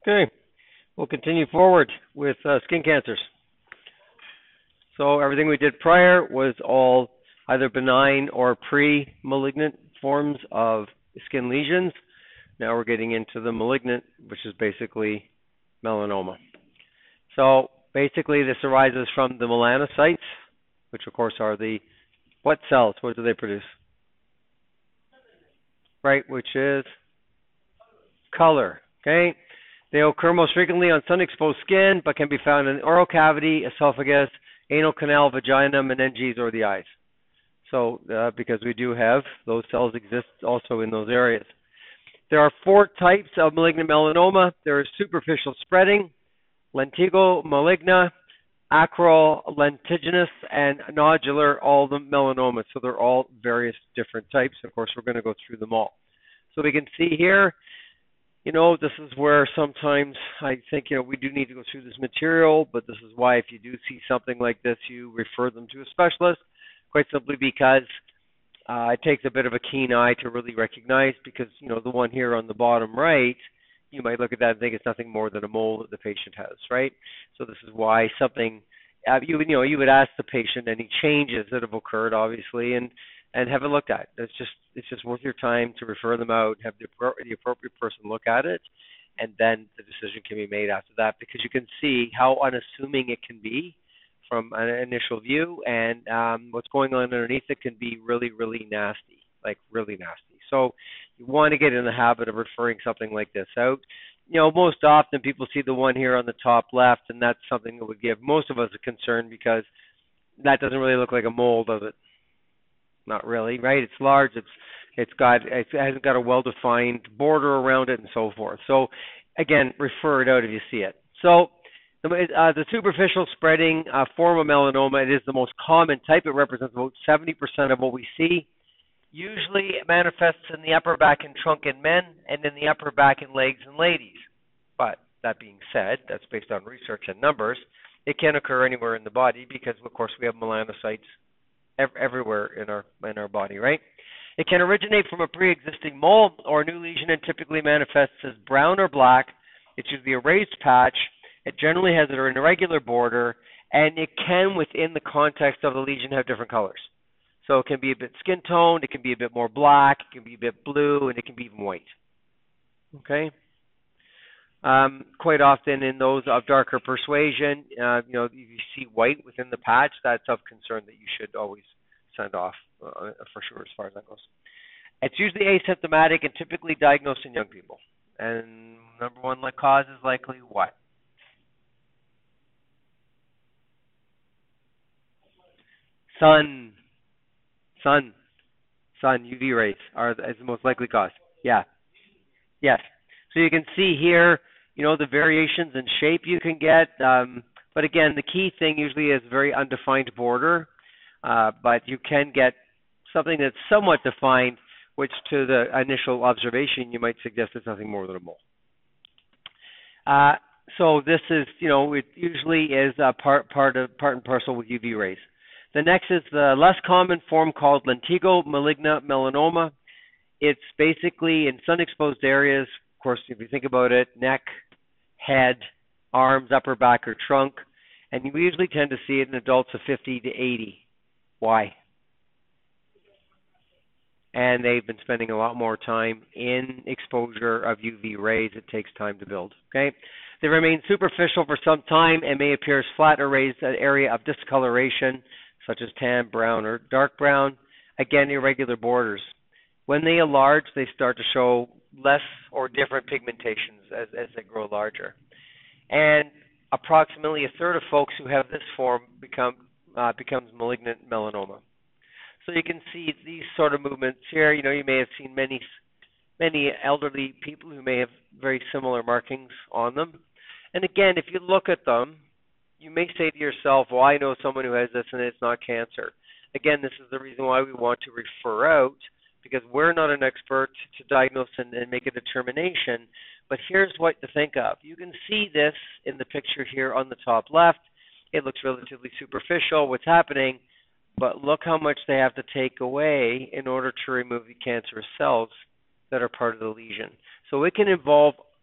Okay, we'll continue forward with skin cancers. So everything we did prior was all either benign or pre-malignant forms of skin lesions. Now we're getting into the malignant, which is basically melanoma. So basically this arises from the melanocytes, which of course are the what cells? What do they produce? Right, which is color. Okay. They occur most frequently on sun-exposed skin, but can be found in the oral cavity, esophagus, anal canal, vagina, meninges, or the eyes. So, because we do have those cells exist also in those areas. There are 4 types of malignant melanoma. There is superficial spreading, lentigo maligna, acral lentiginous, and nodular, all the melanomas. So they're all various different types. Of course, we're going to go through them all. So we can see here, this is where sometimes I think, we do need to go through this material, but this is why if you do see something like this, you refer them to a specialist, quite simply because it takes a bit of a keen eye to really recognize, because, the one here on the bottom right, you might look at that and think it's nothing more than a mole that the patient has, right? So this is why something, you would ask the patient any changes that have occurred, obviously, and have it looked at. It's just worth your time to refer them out, have the appropriate person look at it, and then the decision can be made after that, because you can see how unassuming it can be from an initial view, and what's going on underneath it can be really, really nasty, like really nasty. So you want to get in the habit of referring something like this out. Most often people see the one here on the top left, and that's something that would give most of us a concern, because that doesn't really look like a mole, does it? Not really, right? It's large. It hasn't got a well-defined border around it, and so forth. So again, refer it out if you see it. So the superficial spreading form of melanoma, it is the most common type. It represents about 70% of what we see. Usually it manifests in the upper back and trunk in men, and in the upper back and legs in ladies. But that being said, that's based on research and numbers. It can occur anywhere in the body, because of course we have melanocytes everywhere in our body, right? It can originate from a pre-existing mole or a new lesion, and typically manifests as brown or black. It's usually a raised patch. It generally has an irregular border, and it can, within the context of the lesion, have different colors. So it can be a bit skin toned, it can be a bit more black, it can be a bit blue, and it can be even white. Okay? Quite often in those of darker persuasion, if you see white within the patch, that's of concern that you should always send off for sure, as far as that goes. It's usually asymptomatic and typically diagnosed in young people. And number one cause is likely what? Sun, UV rays is the most likely cause. Yeah. Yes. So you can see here, the variations in shape you can get. But again, the key thing usually is very undefined border. But you can get something that's somewhat defined, which to the initial observation, you might suggest it's nothing more than a mole. So this is, it usually is part and parcel with UV rays. The next is the less common form called lentigo maligna melanoma. It's basically in sun-exposed areas. Of course, if you think about it, neck, head, arms, upper back, or trunk. And we usually tend to see it in adults of 50 to 80. Why? And they've been spending a lot more time in exposure of UV rays. It takes time to build. Okay, they remain superficial for some time and may appear as flat or raised an area of discoloration, such as tan, brown, or dark brown. Again, irregular borders. When they enlarge, they start to show less or different pigmentations as they grow larger. And approximately a third of folks who have this form becomes malignant melanoma. So you can see these sort of movements here. You may have seen many elderly people who may have very similar markings on them. And again, if you look at them, you may say to yourself, well, I know someone who has this and it's not cancer. Again, this is the reason why we want to refer out, because we're not an expert to diagnose and make a determination. But here's what to think of. You can see this in the picture here on the top left. It looks relatively superficial, what's happening, but look how much they have to take away in order to remove the cancerous cells that are part of the lesion. So it can involve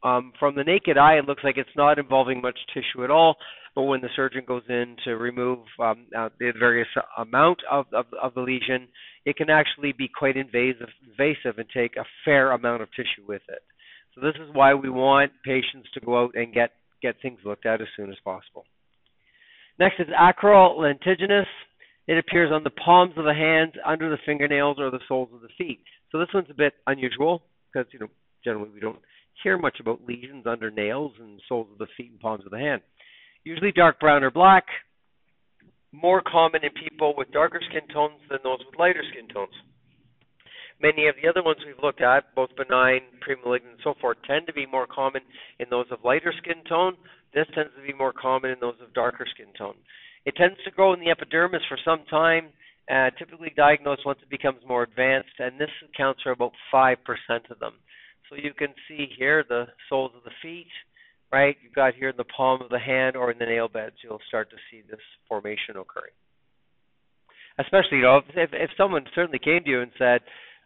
From the naked eye, it looks like it's not involving much tissue at all, but when the surgeon goes in to remove the various amount of the lesion, it can actually be quite invasive and take a fair amount of tissue with it. So this is why we want patients to go out and get things looked at as soon as possible. Next is acral lentiginous. It appears on the palms of the hands, under the fingernails, or the soles of the feet. So this one's a bit unusual because, generally we don't hear much about lesions under nails and soles of the feet and palms of the hand. Usually dark brown or black, more common in people with darker skin tones than those with lighter skin tones. Many of the other ones we've looked at, both benign, premalignant, and so forth, tend to be more common in those of lighter skin tone. This tends to be more common in those of darker skin tone. It tends to grow in the epidermis for some time, typically diagnosed once it becomes more advanced, and this accounts for about 5% of them. So you can see here the soles of the feet, right? You've got here in the palm of the hand or in the nail beds, you'll start to see this formation occurring. Especially, if someone certainly came to you and said,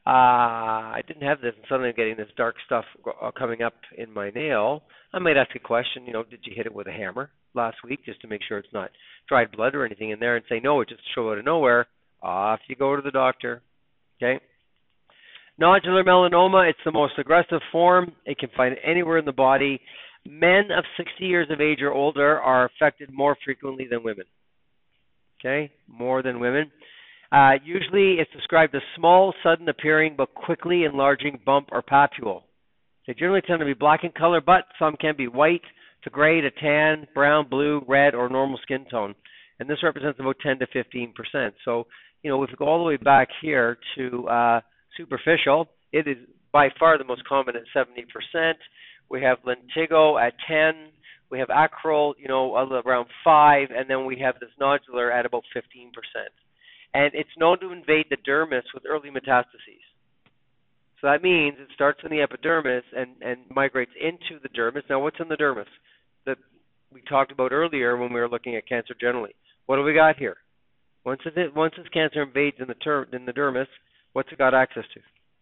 I didn't have this, and suddenly I'm getting this dark stuff coming up in my nail, I might ask a question, did you hit it with a hammer last week just to make sure it's not dried blood or anything in there, and say, no, it just showed out of nowhere. Off you go to the doctor, okay? Nodular melanoma, it's the most aggressive form. It can find anywhere in the body. Men of 60 years of age or older are affected more frequently than women, okay? More than women. Usually it's described as small, sudden appearing, but quickly enlarging bump or papule. They generally tend to be black in color, but some can be white to gray to tan, brown, blue, red, or normal skin tone. And this represents about 10 to 15%. So, if we go all the way back here to superficial, it is by far the most common at 70%. We have lentigo at 10. We have acral, around 5, and then we have this nodular at about 15%. And it's known to invade the dermis with early metastases. So that means it starts in the epidermis and migrates into the dermis. Now, what's in the dermis that we talked about earlier when we were looking at cancer generally? What do we got here? Once this cancer invades in the dermis, what's it got access to?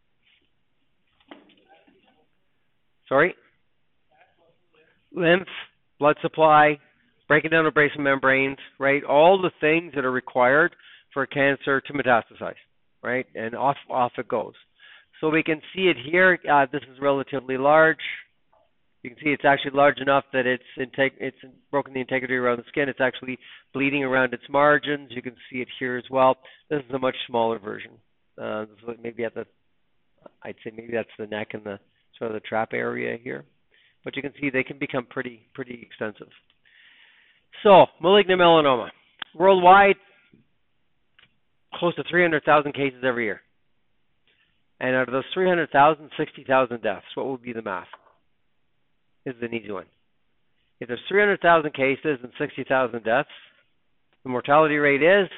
Sorry? Lymph, blood supply, breaking down of basement membranes, right? All the things that are required for cancer to metastasize, right? And off it goes. So we can see it here. This is relatively large. You can see it's actually large enough that it's broken the integrity around the skin. It's actually bleeding around its margins. You can see it here as well. This is a much smaller version. Maybe I'd say maybe that's the neck and the sort of the trap area here. But you can see they can become pretty extensive. So, malignant melanoma. Worldwide, close to 300,000 cases every year. And out of those 300,000, 60,000 deaths. What would be the math? This is an easy one. If there's 300,000 cases and 60,000 deaths, the mortality rate is?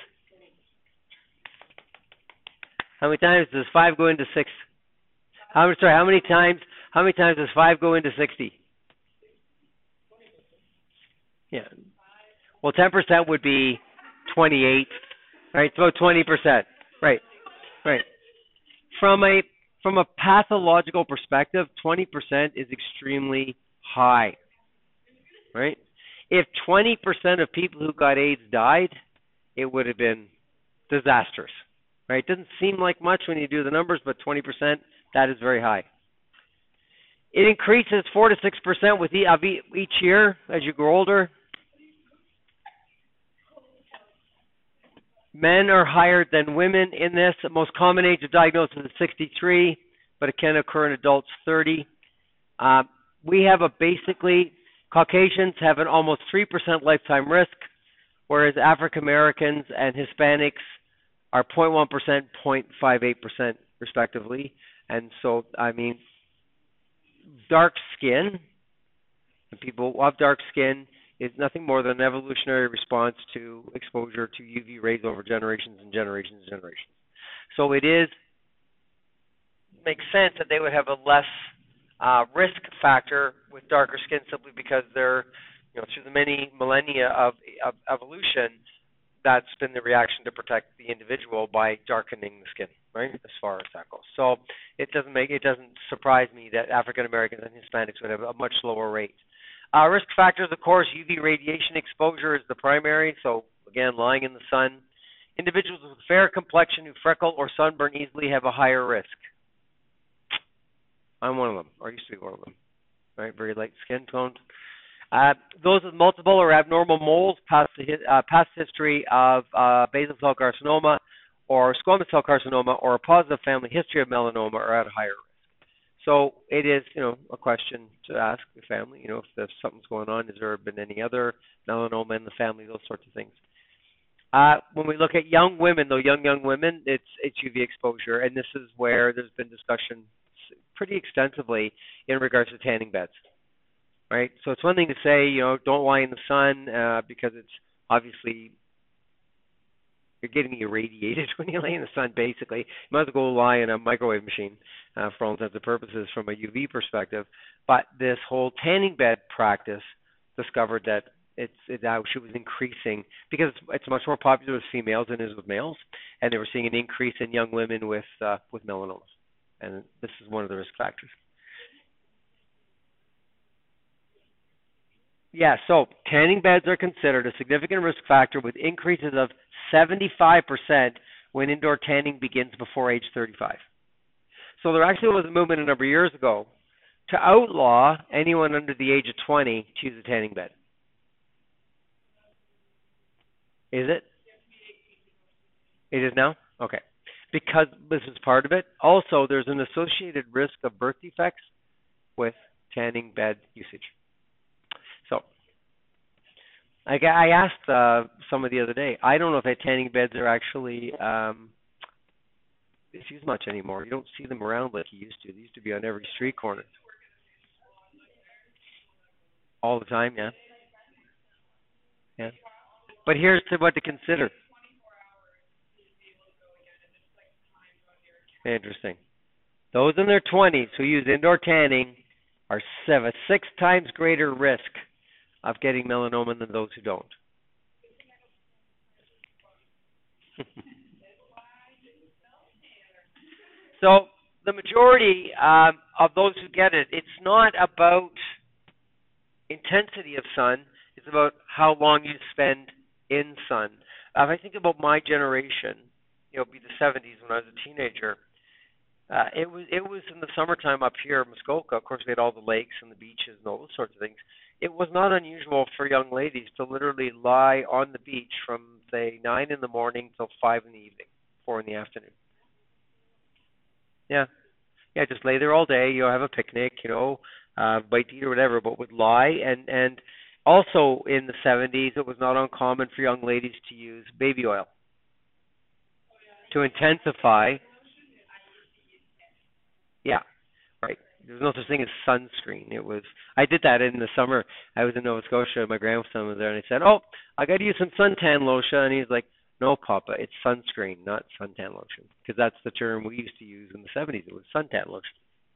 How many times does 5 go into 6? How many times does 5 go into 60? Yeah. Well, 10% would be 28. Right, it's about 20%. Right. From a pathological perspective, 20% is extremely high. Right? If 20% of people who got AIDS died, it would have been disastrous. Right? It doesn't seem like much when you do the numbers, but 20%, that is very high. It increases 4 to 6% with each year as you grow older. Men are higher than women in this. The most common age of diagnosis is 63, but it can occur in adults 30. We have Caucasians have an almost 3% lifetime risk, whereas African Americans and Hispanics are 0.1%, 0.58% respectively. And so, dark skin, and people who have dark skin, is nothing more than an evolutionary response to exposure to UV rays over generations and generations and generations. So it makes sense that they would have a less risk factor with darker skin simply because they're, through the many millennia of evolution, that's been the reaction to protect the individual by darkening the skin. right? As far as that goes. So it doesn't surprise me that African Americans and Hispanics would have a much lower rate. Risk factors, of course, UV radiation exposure is the primary. So again, lying in the sun. Individuals with fair complexion who freckle or sunburn easily have a higher risk. I'm one of them, or used to be one of them. Right, very light skin toned. Those with multiple or abnormal moles, past history of basal cell carcinoma or squamous cell carcinoma or a positive family history of melanoma are at a higher risk. So it is, a question to ask the family, if there's something's going on, has there been any other melanoma in the family, those sorts of things. When we look at young women, though, young women, it's UV exposure, and this is where there's been discussion pretty extensively in regards to tanning beds, right? So it's one thing to say, don't lie in the sun because it's obviously you're getting irradiated when you lay in the sun, basically. You might as well go lie in a microwave machine for all intents and purposes from a UV perspective. But this whole tanning bed practice discovered that it actually was increasing because it's much more popular with females than it is with males, and they were seeing an increase in young women with melanomas. And this is one of the risk factors. Yeah, so tanning beds are considered a significant risk factor with increases of 75% when indoor tanning begins before age 35. So there actually was a movement a number of years ago to outlaw anyone under the age of 20 to use a tanning bed. Is it? It is now? Okay. Because this is part of it. Also, there's an associated risk of birth defects with tanning bed usage. So, I asked someone the other day, I don't know if tanning beds are actually used much anymore. You don't see them around like you used to. They used to be on every street corner. All the time, yeah. Yeah. But here's what to consider. Interesting. Those in their 20s who use indoor tanning have a 6 times greater risk of getting melanoma than those who don't. So the majority of those who get it, it's not about intensity of sun. It's about how long you spend in sun. If I think about my generation, be the 70s when I was a teenager. It was in the summertime up here in Muskoka. Of course, we had all the lakes and the beaches and all those sorts of things. It was not unusual for young ladies to literally lie on the beach from, say, 9 in the morning till 5 in the evening, 4 in the afternoon. Yeah. Yeah, just lay there all day, have a picnic, bite to eat or whatever, but would lie. And also in the 70s, it was not uncommon for young ladies to use baby oil to intensify. Yeah, right. There's no such thing as sunscreen. I did that in the summer. I was in Nova Scotia. My grandson was there, and I said, "Oh, I got to use some suntan lotion." And he's like, "No, Papa, it's sunscreen, not suntan lotion," because that's the term we used to use in the 70s. It was suntan lotion.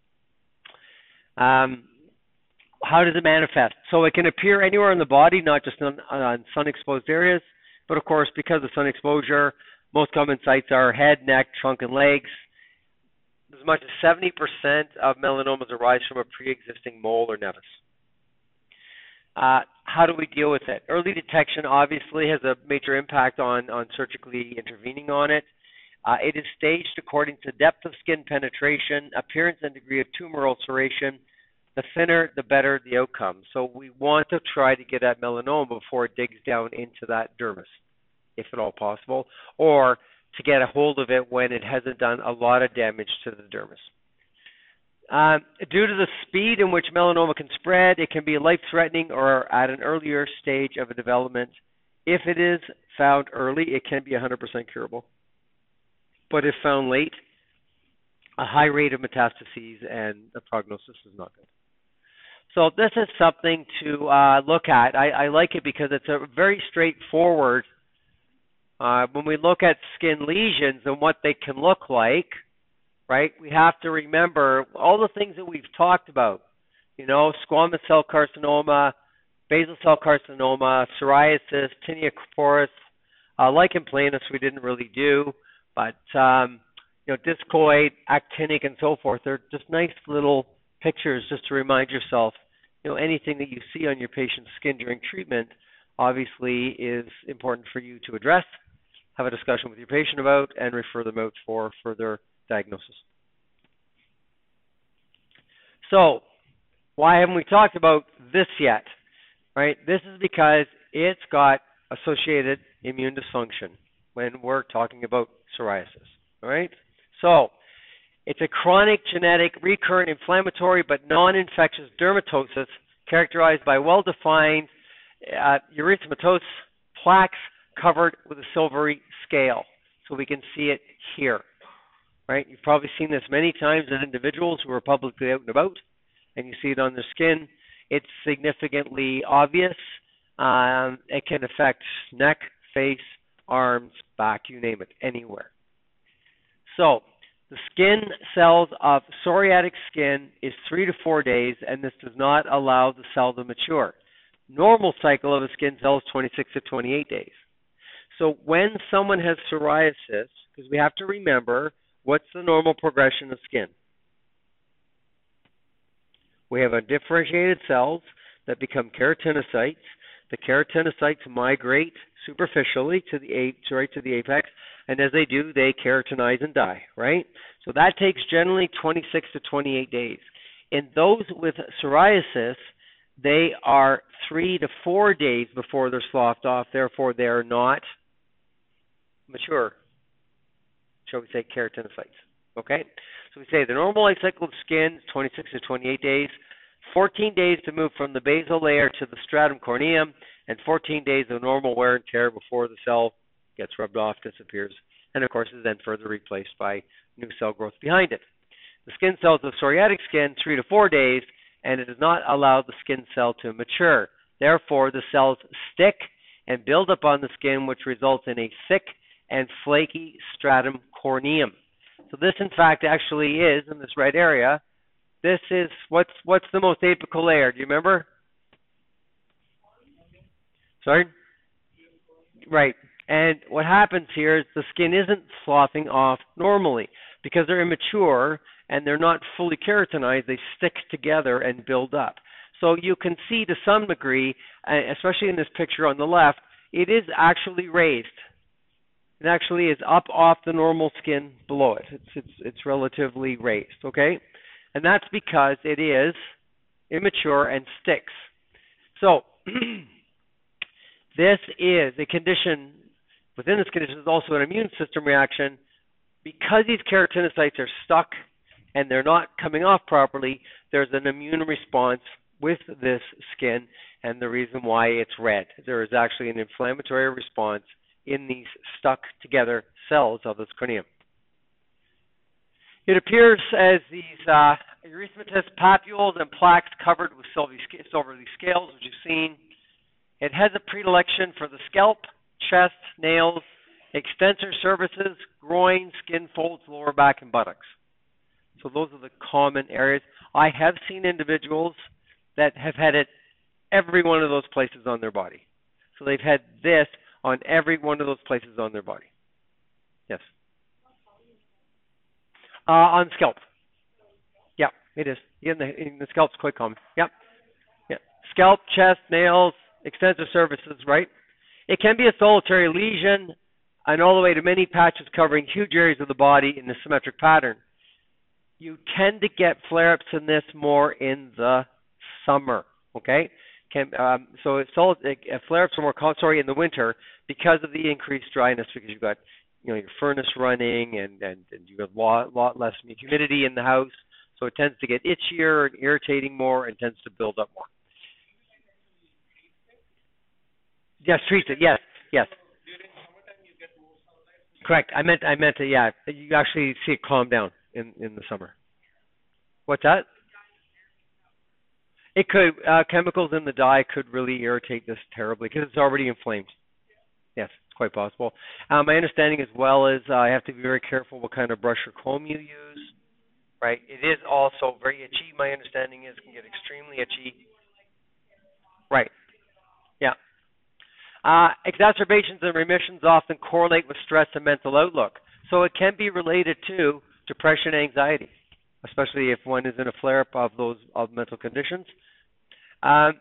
How does it manifest? So it can appear anywhere in the body, not just on sun-exposed areas, but of course, because of sun exposure, most common sites are head, neck, trunk, and legs. As much as 70% of melanomas arise from a pre-existing mole or nevus. How do we deal with it? Early detection obviously has a major impact on surgically intervening on it. It is staged according to depth of skin penetration, appearance and degree of tumor ulceration. The thinner, the better the outcome. So we want to try to get at melanoma before it digs down into that dermis, if at all possible, or to get a hold of it when it hasn't done a lot of damage to the dermis. Due to the speed in which melanoma can spread, it can be life-threatening or at an earlier stage of a development. If it is found early, it can be 100% curable. But if found late, a high rate of metastases and the prognosis is not good. So this is something to look at. I like it because it's a very straightforward. When we look at skin lesions and what they can look like, right, we have to remember all the things that we've talked about. Squamous cell carcinoma, basal cell carcinoma, psoriasis, tinea corporis, lichen planus we didn't really do, but discoid, actinic, and so forth. They're just nice little pictures just to remind yourself, anything that you see on your patient's skin during treatment obviously is important for you to address, have a discussion with your patient about, and refer them out for further diagnosis. So, why haven't we talked about this yet? Right? This is because it's got associated immune dysfunction when we're talking about psoriasis. All right? So, it's a chronic, genetic, recurrent, inflammatory, but non-infectious dermatosis characterized by well-defined erythematous plaques covered with a silvery scale. So we can see it here. Right? You've probably seen this many times in individuals who are publicly out and about, and you see it on their skin. It's significantly obvious. It can affect neck, face, arms, back, you name it, anywhere. So, the skin cells of psoriatic skin is 3 to 4 days, and this does not allow the cell to mature. Normal cycle of a skin cell is 26 to 28 days. So when someone has psoriasis, because we have to remember, what's the normal progression of skin? We have undifferentiated cells that become keratinocytes. The keratinocytes migrate superficially to the apex, and as they do, they keratinize and die, right? So that takes generally 26 to 28 days. In those with psoriasis, they are 3 to 4 days before they're sloughed off. Therefore, they are not mature, shall we say, keratinocytes. Okay? So we say the normal life cycle of skin is 26 to 28 days, 14 days to move from the basal layer to the stratum corneum, and 14 days of normal wear and tear before the cell gets rubbed off, disappears, and of course is then further replaced by new cell growth behind it. The skin cells of psoriatic skin, 3 to 4 days, and it does not allow the skin cell to mature. Therefore, the cells stick and build up on the skin, which results in a thick and flaky stratum corneum. So this, in fact, actually is, in this red area, this is, what's the most apical layer? Do you remember? Sorry? Right. And what happens here is the skin isn't sloughing off normally because they're immature and they're not fully keratinized. They stick together and build up. So you can see to some degree, especially in this picture on the left, it is actually raised. It actually is up off the normal skin below it. It's relatively raised, okay? And that's because it is immature and sticks. So this is a condition, within this condition is also an immune system reaction. Because these keratinocytes are stuck and they're not coming off properly, there's an immune response with this skin, and the reason why it's red. There is actually an inflammatory response in these stuck together cells of this corneum. It appears as these erythematous papules and plaques covered with silvery scales, which you've seen. It has a predilection for the scalp, chest, nails, extensor surfaces, groin, skin folds, lower back, and buttocks. So those are the common areas. I have seen individuals that have had it every one of those places on their body. So they've had this on every one of those places on their body. Yes. On scalp. Yeah, it is. In the scalp's quite common. Yep. Yeah. Scalp, chest, nails, extensor surfaces, right? It can be a solitary lesion and all the way to many patches covering huge areas of the body in a symmetric pattern. You tend to get flare-ups in this more in the summer, okay? So flare-ups are more common, in the winter because of the increased dryness, because you've got your furnace running and you've got a lot less humidity in the house, so it tends to get itchier and irritating more and tends to build up more. Yes, treats it. Yes. Correct. I meant to. Yeah, you actually see it calm down in the summer. What's that? It could. Chemicals in the dye could really irritate this terribly because it's already inflamed. Yes, it's quite possible. My understanding as well is I have to be very careful what kind of brush or comb you use. Right. It is also very itchy. My understanding is it can get extremely itchy. Right. Yeah. Exacerbations and remissions often correlate with stress and mental outlook. So it can be related to depression, anxiety, especially if one is in a flare-up of those of mental conditions. Um,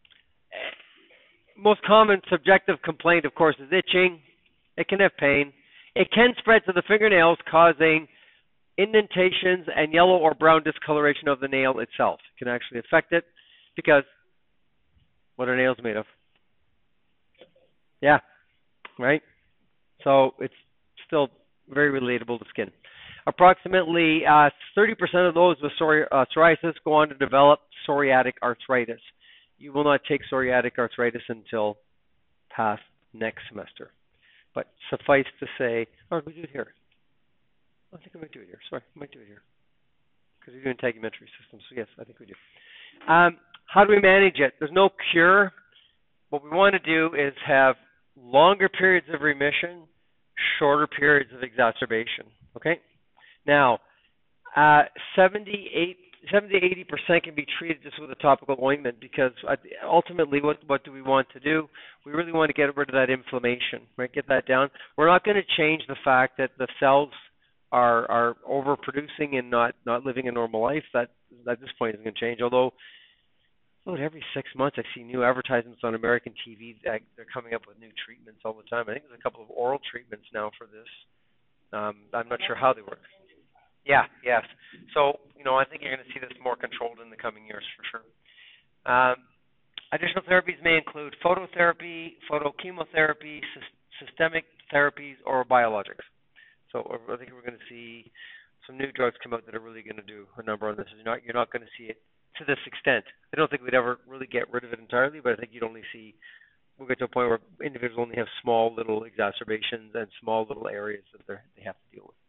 Most common subjective complaint, of course, is itching. It can have pain. It can spread to the fingernails, causing indentations and yellow or brown discoloration of the nail itself. It can actually affect it because what are nails made of? Yeah, right? So it's still very relatable to skin. Approximately 30% of those with psoriasis go on to develop psoriatic arthritis. You will not take psoriatic arthritis until past next semester. But suffice to say, oh, we do it here. I think I might do it here. Sorry, I might do it here. Because you're doing integumentary systems. So yes, I think we do. How do we manage it? There's no cure. What we want to do is have longer periods of remission, shorter periods of exacerbation. Okay? Now, 70 to 80% can be treated just with a topical ointment because ultimately what do we want to do? We really want to get rid of that inflammation, right? Get that down. We're not going to change the fact that the cells are overproducing and not living a normal life. That at this point isn't going to change, although every 6 months I see new advertisements on American TV that they're coming up with new treatments all the time. I think there's a couple of oral treatments now for this. I'm not sure how they work. Yeah, yes. So, I think you're going to see this more controlled in the coming years for sure. Additional therapies may include phototherapy, photochemotherapy, systemic therapies, or biologics. So I think we're going to see some new drugs come out that are really going to do a number on this. You're not going to see it to this extent. I don't think we'd ever really get rid of it entirely, but I think we'll get to a point where individuals only have small little exacerbations and small little areas that they have to deal with.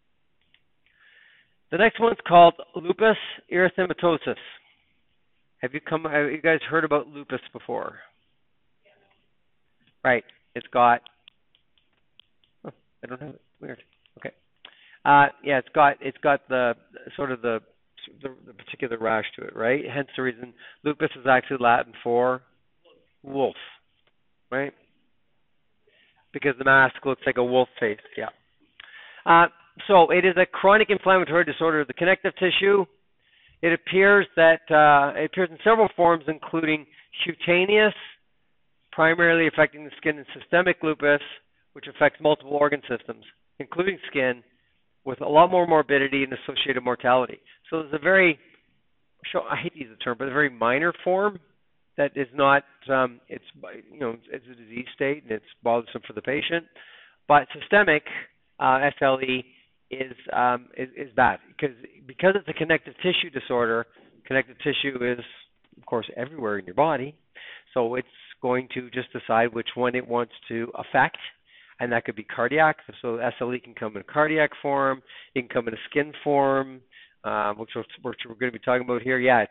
The next one's called lupus erythematosus. Have you guys heard about lupus before? Right. It's got. Oh, I don't have it. Weird. Okay. Yeah, it's got the sort of the particular rash to it, right? Hence the reason lupus is actually Latin for wolf, right? Because the mask looks like a wolf face. Yeah. So it is a chronic inflammatory disorder of the connective tissue. It appears in several forms, including cutaneous, primarily affecting the skin, and systemic lupus, which affects multiple organ systems, including skin, with a lot more morbidity and associated mortality. So there's I hate to use the term, but a very minor form that is not, it's a disease state and it's bothersome for the patient. But systemic SLE is bad because it's a connective tissue disorder. Connective tissue is, of course, everywhere in your body, so it's going to just decide which one it wants to affect, and that could be cardiac. So SLE can come in cardiac form, it can come in a skin form, which we're going to be talking about here. Yeah,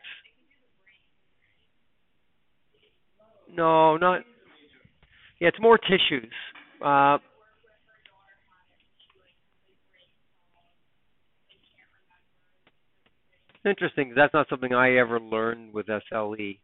it's more tissues. Interesting. That's not something I ever learned with SLE.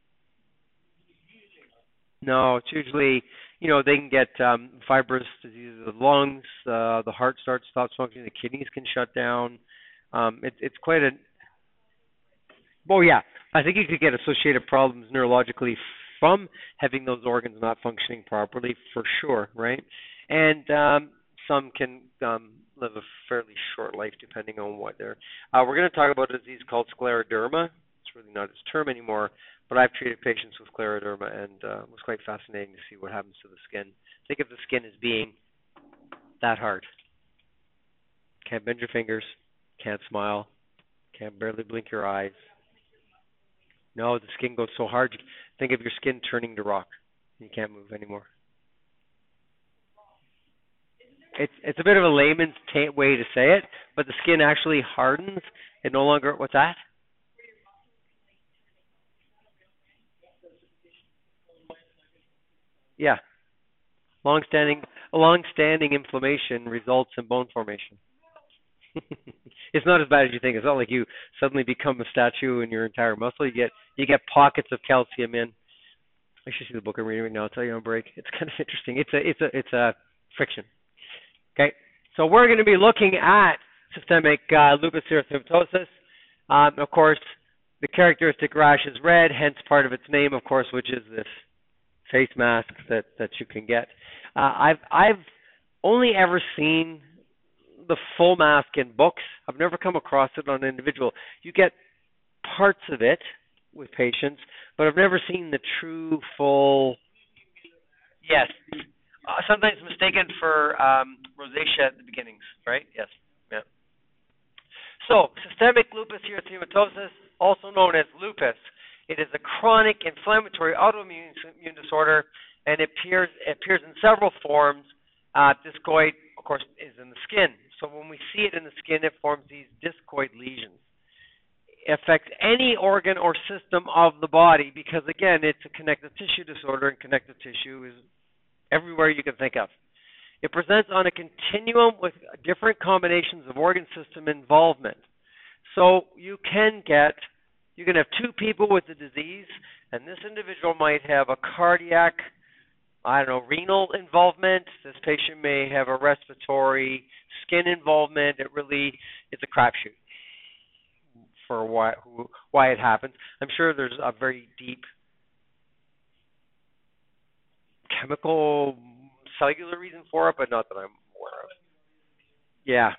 No, it's usually, they can get fibrous diseases of the lungs, the heart stops functioning, the kidneys can shut down. It's quite a. Oh yeah, I think you could get associated problems neurologically from having those organs not functioning properly, for sure, right? And some can live a fairly short life depending on what they're. We're going to talk about a disease called scleroderma. It's really not its term anymore, but I've treated patients with scleroderma, and it was quite fascinating to see what happens to the skin. Think of the skin as being that hard. Can't bend your fingers, can't smile, can't barely blink your eyes. No, the skin goes so hard. Think of your skin turning to rock. You can't move anymore. It's a bit of a layman's way to say it, but the skin actually hardens. It no longer. What's that? Yeah. Long-standing inflammation results in bone formation. It's not as bad as you think. It's not like you suddenly become a statue in your entire muscle. You get pockets of calcium in. I should see the book I'm reading right now. I'll tell you on break. It's kind of interesting. It's a friction. Okay. So we're going to be looking at systemic lupus erythematosus. Of course, the characteristic rash is red, hence part of its name, of course, which is this face mask that you can get. I've only ever seen the full mask in books. I've never come across it on an individual. You get parts of it with patients, but I've never seen the true full. Yes. Sometimes mistaken for rosacea at the beginnings, right? Yes. Yeah. So, systemic lupus erythematosus, also known as lupus, it is a chronic inflammatory autoimmune disorder, and it appears in several forms. Discoid, of course, is in the skin. So when we see it in the skin, it forms these discoid lesions. It affects any organ or system of the body because, again, it's a connective tissue disorder, and connective tissue is everywhere you can think of. It presents on a continuum with different combinations of organ system involvement. So you can have two people with the disease, and this individual might have a cardiac, renal involvement. This patient may have a respiratory, skin involvement. It's a crapshoot for why it happens. I'm sure there's a very deep chemical, cellular reason for it, but not that I'm aware of. Yeah.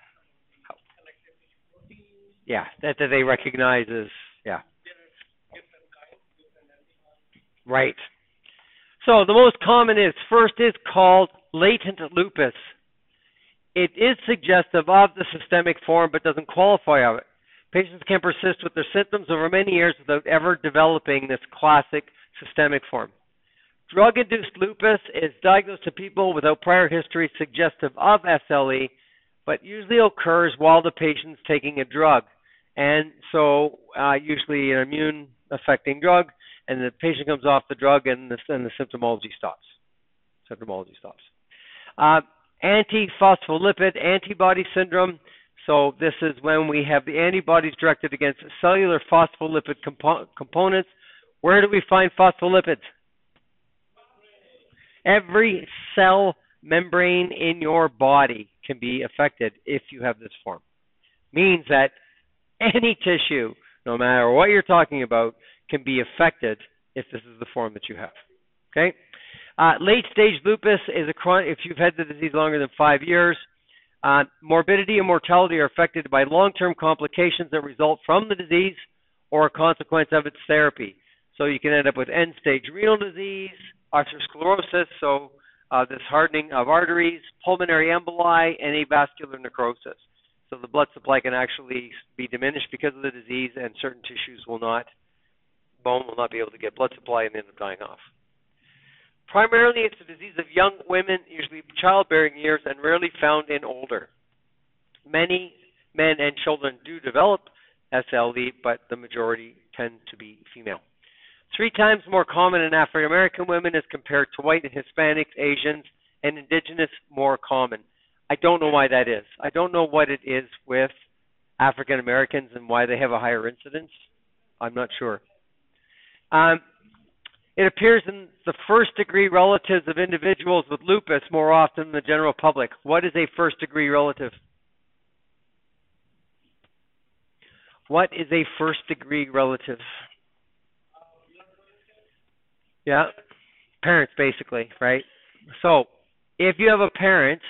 Yeah, that they recognize as, yeah. Right. So the most common first is called latent lupus. It is suggestive of the systemic form, but doesn't qualify of it. Patients can persist with their symptoms over many years without ever developing this classic systemic form. Drug-induced lupus is diagnosed to people without prior history suggestive of SLE, but usually occurs while the patient's taking a drug. And so usually an immune-affecting drug, and the patient comes off the drug, and the symptomology stops. Antiphospholipid antibody syndrome. So this is when we have the antibodies directed against cellular phospholipid components. Where do we find phospholipids? Every cell membrane in your body can be affected if you have this form. Means that any tissue, no matter what you're talking about, can be affected if this is the form that you have. Okay? Late-stage lupus is if you've had the disease longer than 5 years. Morbidity and mortality are affected by long-term complications that result from the disease or a consequence of its therapy. So you can end up with end-stage renal disease, atherosclerosis, so this hardening of arteries, pulmonary emboli, and avascular necrosis. So the blood supply can actually be diminished because of the disease, and certain bone will not be able to get blood supply and end up dying off. Primarily, it's a disease of young women, usually childbearing years, and rarely found in older. Many men and children do develop SLE, but the majority tend to be female. 3 times more common in African American women as compared to white and Hispanics, Asians, and indigenous more common. I don't know why that is. I don't know what it is with African Americans and why they have a higher incidence. I'm not sure. It appears in the first-degree relatives of individuals with lupus more often than the general public. What is a first-degree relative? What is a first-degree relative? Yeah, parents, basically, right? So, if you have a parent,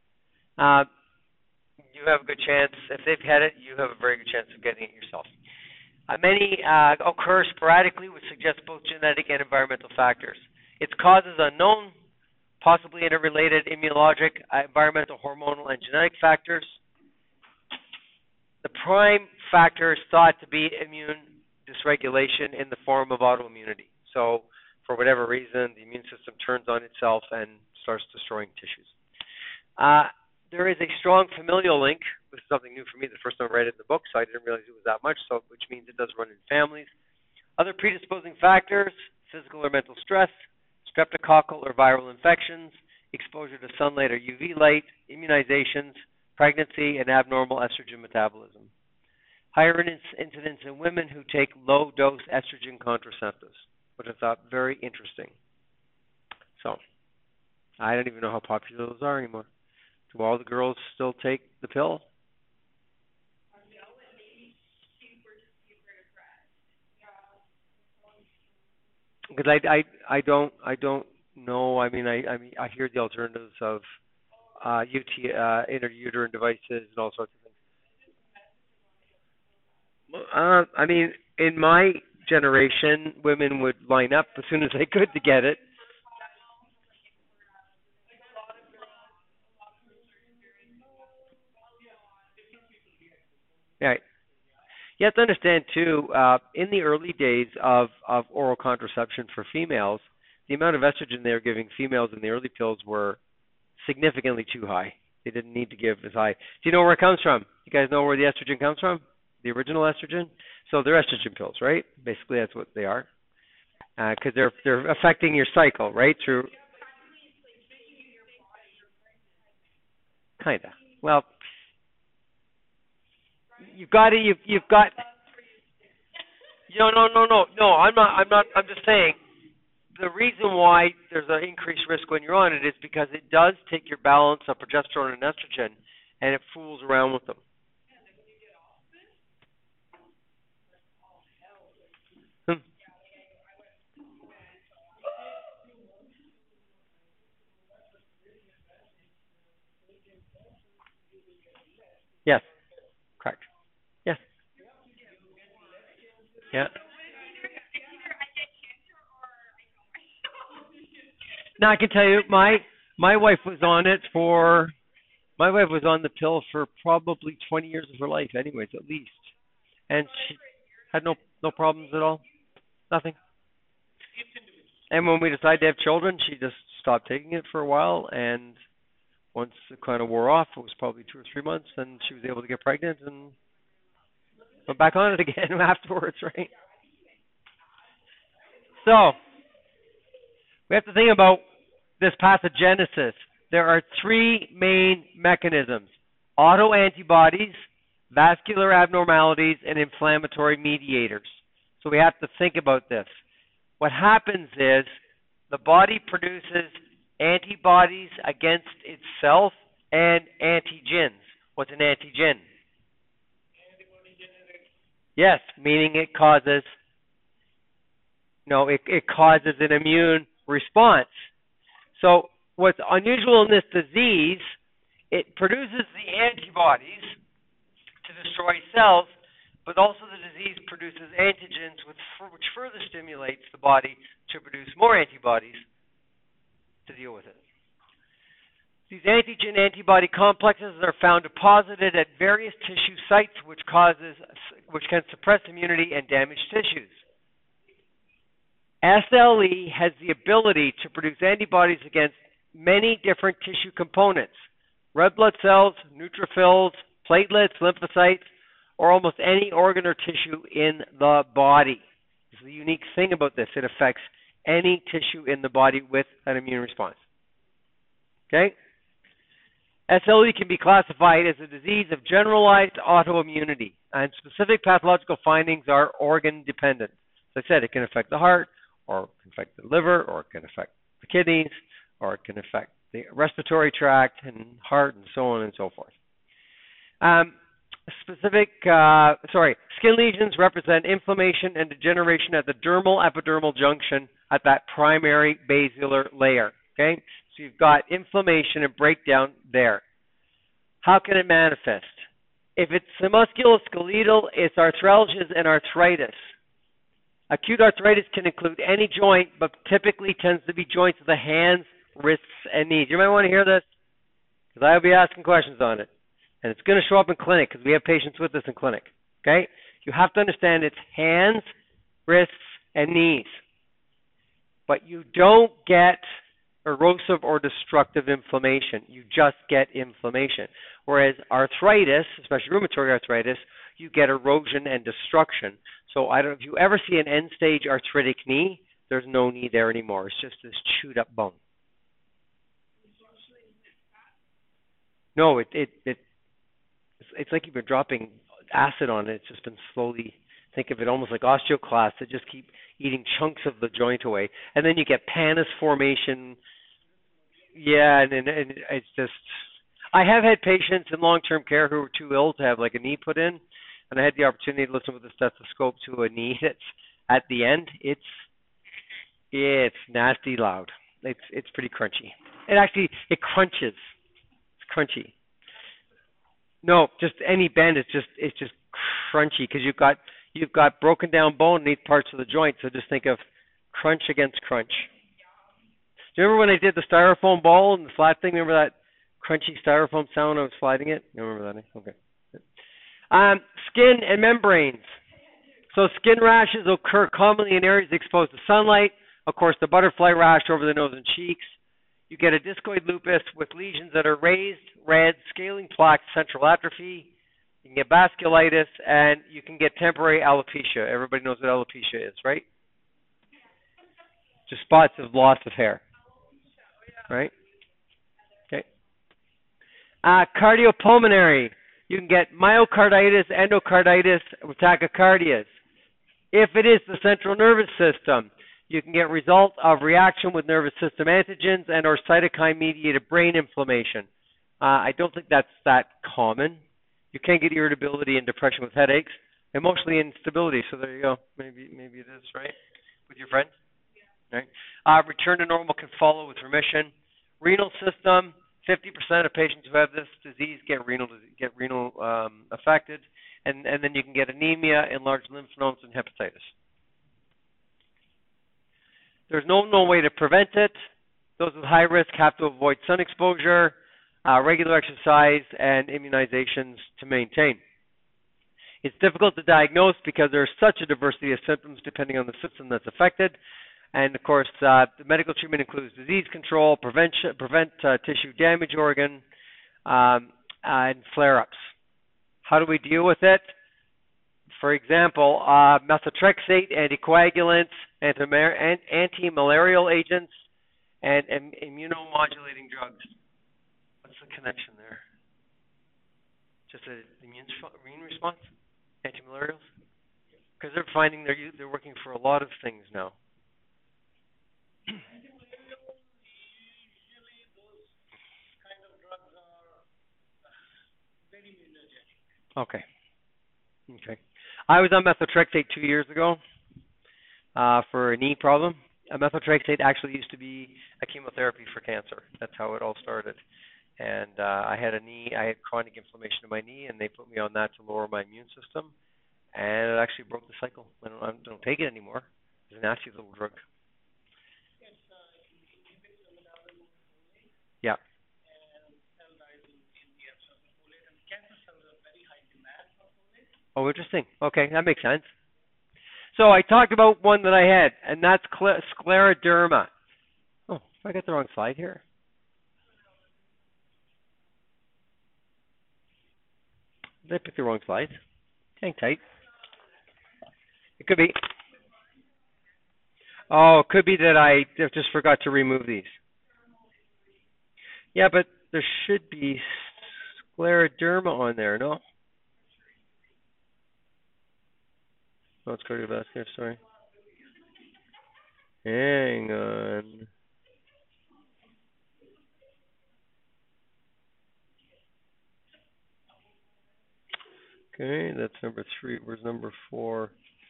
you have a good chance. If they've had it, you have a very good chance of getting it yourself. Many occur sporadically, which suggests both genetic and environmental factors. Its cause is unknown, possibly interrelated immunologic, environmental, hormonal, and genetic factors. The prime factor is thought to be immune dysregulation in the form of autoimmunity. So, for whatever reason, the immune system turns on itself and starts destroying tissues. There is a strong familial link. This is something new for me. The first time I read it in the book, so I didn't realize it was that much, which means it does run in families. Other predisposing factors, physical or mental stress, streptococcal or viral infections, exposure to sunlight or UV light, immunizations, pregnancy, and abnormal estrogen metabolism. Higher incidence in women who take low-dose estrogen contraceptives, which I thought very interesting. So, I don't even know how popular those are anymore. Do all the girls still take the pill? Because I don't know. I hear the alternatives of intrauterine devices and all sorts of things. In my generation, women would line up as soon as they could to get it. Yeah, you have to understand too. In the early days of oral contraception for females, the amount of estrogen they were giving females in the early pills were significantly too high. They didn't need to give as high. Do you know where it comes from? You guys know where the estrogen comes from? The original estrogen. So they're estrogen pills, right? Basically, that's what they are, because they're affecting your cycle, right? Through kinda. Well, you've got to. You've got. No. I'm not. I'm just saying the reason why there's an increased risk when you're on it is because it does take your balance of progesterone and estrogen, and it fools around with them. Hmm. Yes, correct. Yes, yeah. Now I can tell you, my wife was on it for my wife was on the pill for probably 20 years of her life, anyways, at least, and she had no problems at all, nothing. And when we decided to have children, she just stopped taking it for a while, and once it kind of wore off, it was probably 2 or 3 months, and she was able to get pregnant and went back on it again afterwards, right? So we have to think about this pathogenesis. There are three main mechanisms: autoantibodies, vascular abnormalities, and inflammatory mediators. So we have to think about this. What happens is the body produces antibodies against itself and antigens. What's an antigen? Yes, meaning it causes an immune response. So what's unusual in this disease, it produces the antibodies to destroy cells, but also the disease produces antigens, which further stimulates the body to produce more antibodies to deal with it. These antigen-antibody complexes are found deposited at various tissue sites, which can suppress immunity and damage tissues. SLE has the ability to produce antibodies against many different tissue components: red blood cells, neutrophils, platelets, lymphocytes, or almost any organ or tissue in the body. This is the unique thing about this. It affects any tissue in the body with an immune response. Okay? SLE can be classified as a disease of generalized autoimmunity, and specific pathological findings are organ dependent. As I said, it can affect the heart, or it can affect the liver, or it can affect the kidneys, or it can affect the respiratory tract and heart, and so on and so forth. Skin lesions represent inflammation and degeneration at the dermal-epidermal junction at that primary basilar layer. Okay, so you've got inflammation and breakdown there. How can it manifest? If it's musculoskeletal, it's arthralgias and arthritis. Acute arthritis can include any joint, but typically tends to be joints of the hands, wrists, and knees. You might want to hear this, because I will be asking questions on it. And it's going to show up in clinic, because we have patients with this in clinic. Okay? You have to understand it's hands, wrists, and knees. But you don't get erosive or destructive inflammation. You just get inflammation. Whereas arthritis, especially rheumatoid arthritis, you get erosion and destruction. So if you ever see an end-stage arthritic knee, there's no knee there anymore. It's just this chewed-up bone. No, it's like you've been dropping acid on it. It's just been slowly, think of it almost like osteoclasts that just keep eating chunks of the joint away. And then you get pannus formation. Yeah, and it's just, I have had patients in long-term care who were too ill to have like a knee put in, and I had the opportunity to listen with a stethoscope to a knee that's at the end. It's nasty loud. It's pretty crunchy. It crunches. It's crunchy. No, just any bend. It's just crunchy because you've got broken down bone in each parts of the joint. So just think of crunch against crunch. Do you remember when I did the styrofoam ball and the flat thing? Remember that crunchy styrofoam sound I was sliding it? You remember that? Okay. Skin and membranes. So skin rashes occur commonly in areas exposed to sunlight. Of course, the butterfly rash over the nose and cheeks. You get a discoid lupus with lesions that are raised, red, scaling plaques, central atrophy. You can get vasculitis, and you can get temporary alopecia. Everybody knows what alopecia is, right? Just spots of loss of hair, right? Okay. Cardiopulmonary. You can get myocarditis, endocarditis, tachycardias. If it is the central nervous system, you can get result of reaction with nervous system antigens and or cytokine-mediated brain inflammation. I don't think that's that common. You can get irritability and depression with headaches, emotional instability. So there you go. Maybe it is, right? With your friend? Right. Return to normal can follow with remission. Renal system. 50% of patients who have this disease get renal affected, and then you can get anemia, enlarged lymph nodes, and hepatitis. There's no way to prevent it. Those with high risk have to avoid sun exposure, regular exercise, and immunizations to maintain. It's difficult to diagnose because there's such a diversity of symptoms depending on the system that's affected. And, of course, the medical treatment includes disease control, prevent tissue damage organ, and flare-ups. How do we deal with it? For example, methotrexate, anticoagulants, anti-malarial agents, and immunomodulating drugs. What's the connection there? Just an immune response? Antimalarials? Because they're finding they're working for a lot of things now. Okay. I was on methotrexate 2 years ago for a knee problem. Methotrexate actually used to be a chemotherapy for cancer. That's how it all started. And I had chronic inflammation in my knee, and they put me on that to lower my immune system. And it actually broke the cycle. I don't take it anymore. It's a nasty little drug. Yeah. Oh, interesting. Okay, that makes sense. So I talked about one that I had, and that's scleroderma. Oh, I got the wrong slide here. Did I pick the wrong slide? Hang tight. It could be. Oh, it could be that I just forgot to remove these. Yeah, but there should be scleroderma on there, no? Oh, it's cardiovascular, sorry. Hang on. Okay, that's number 3. Where's number 4?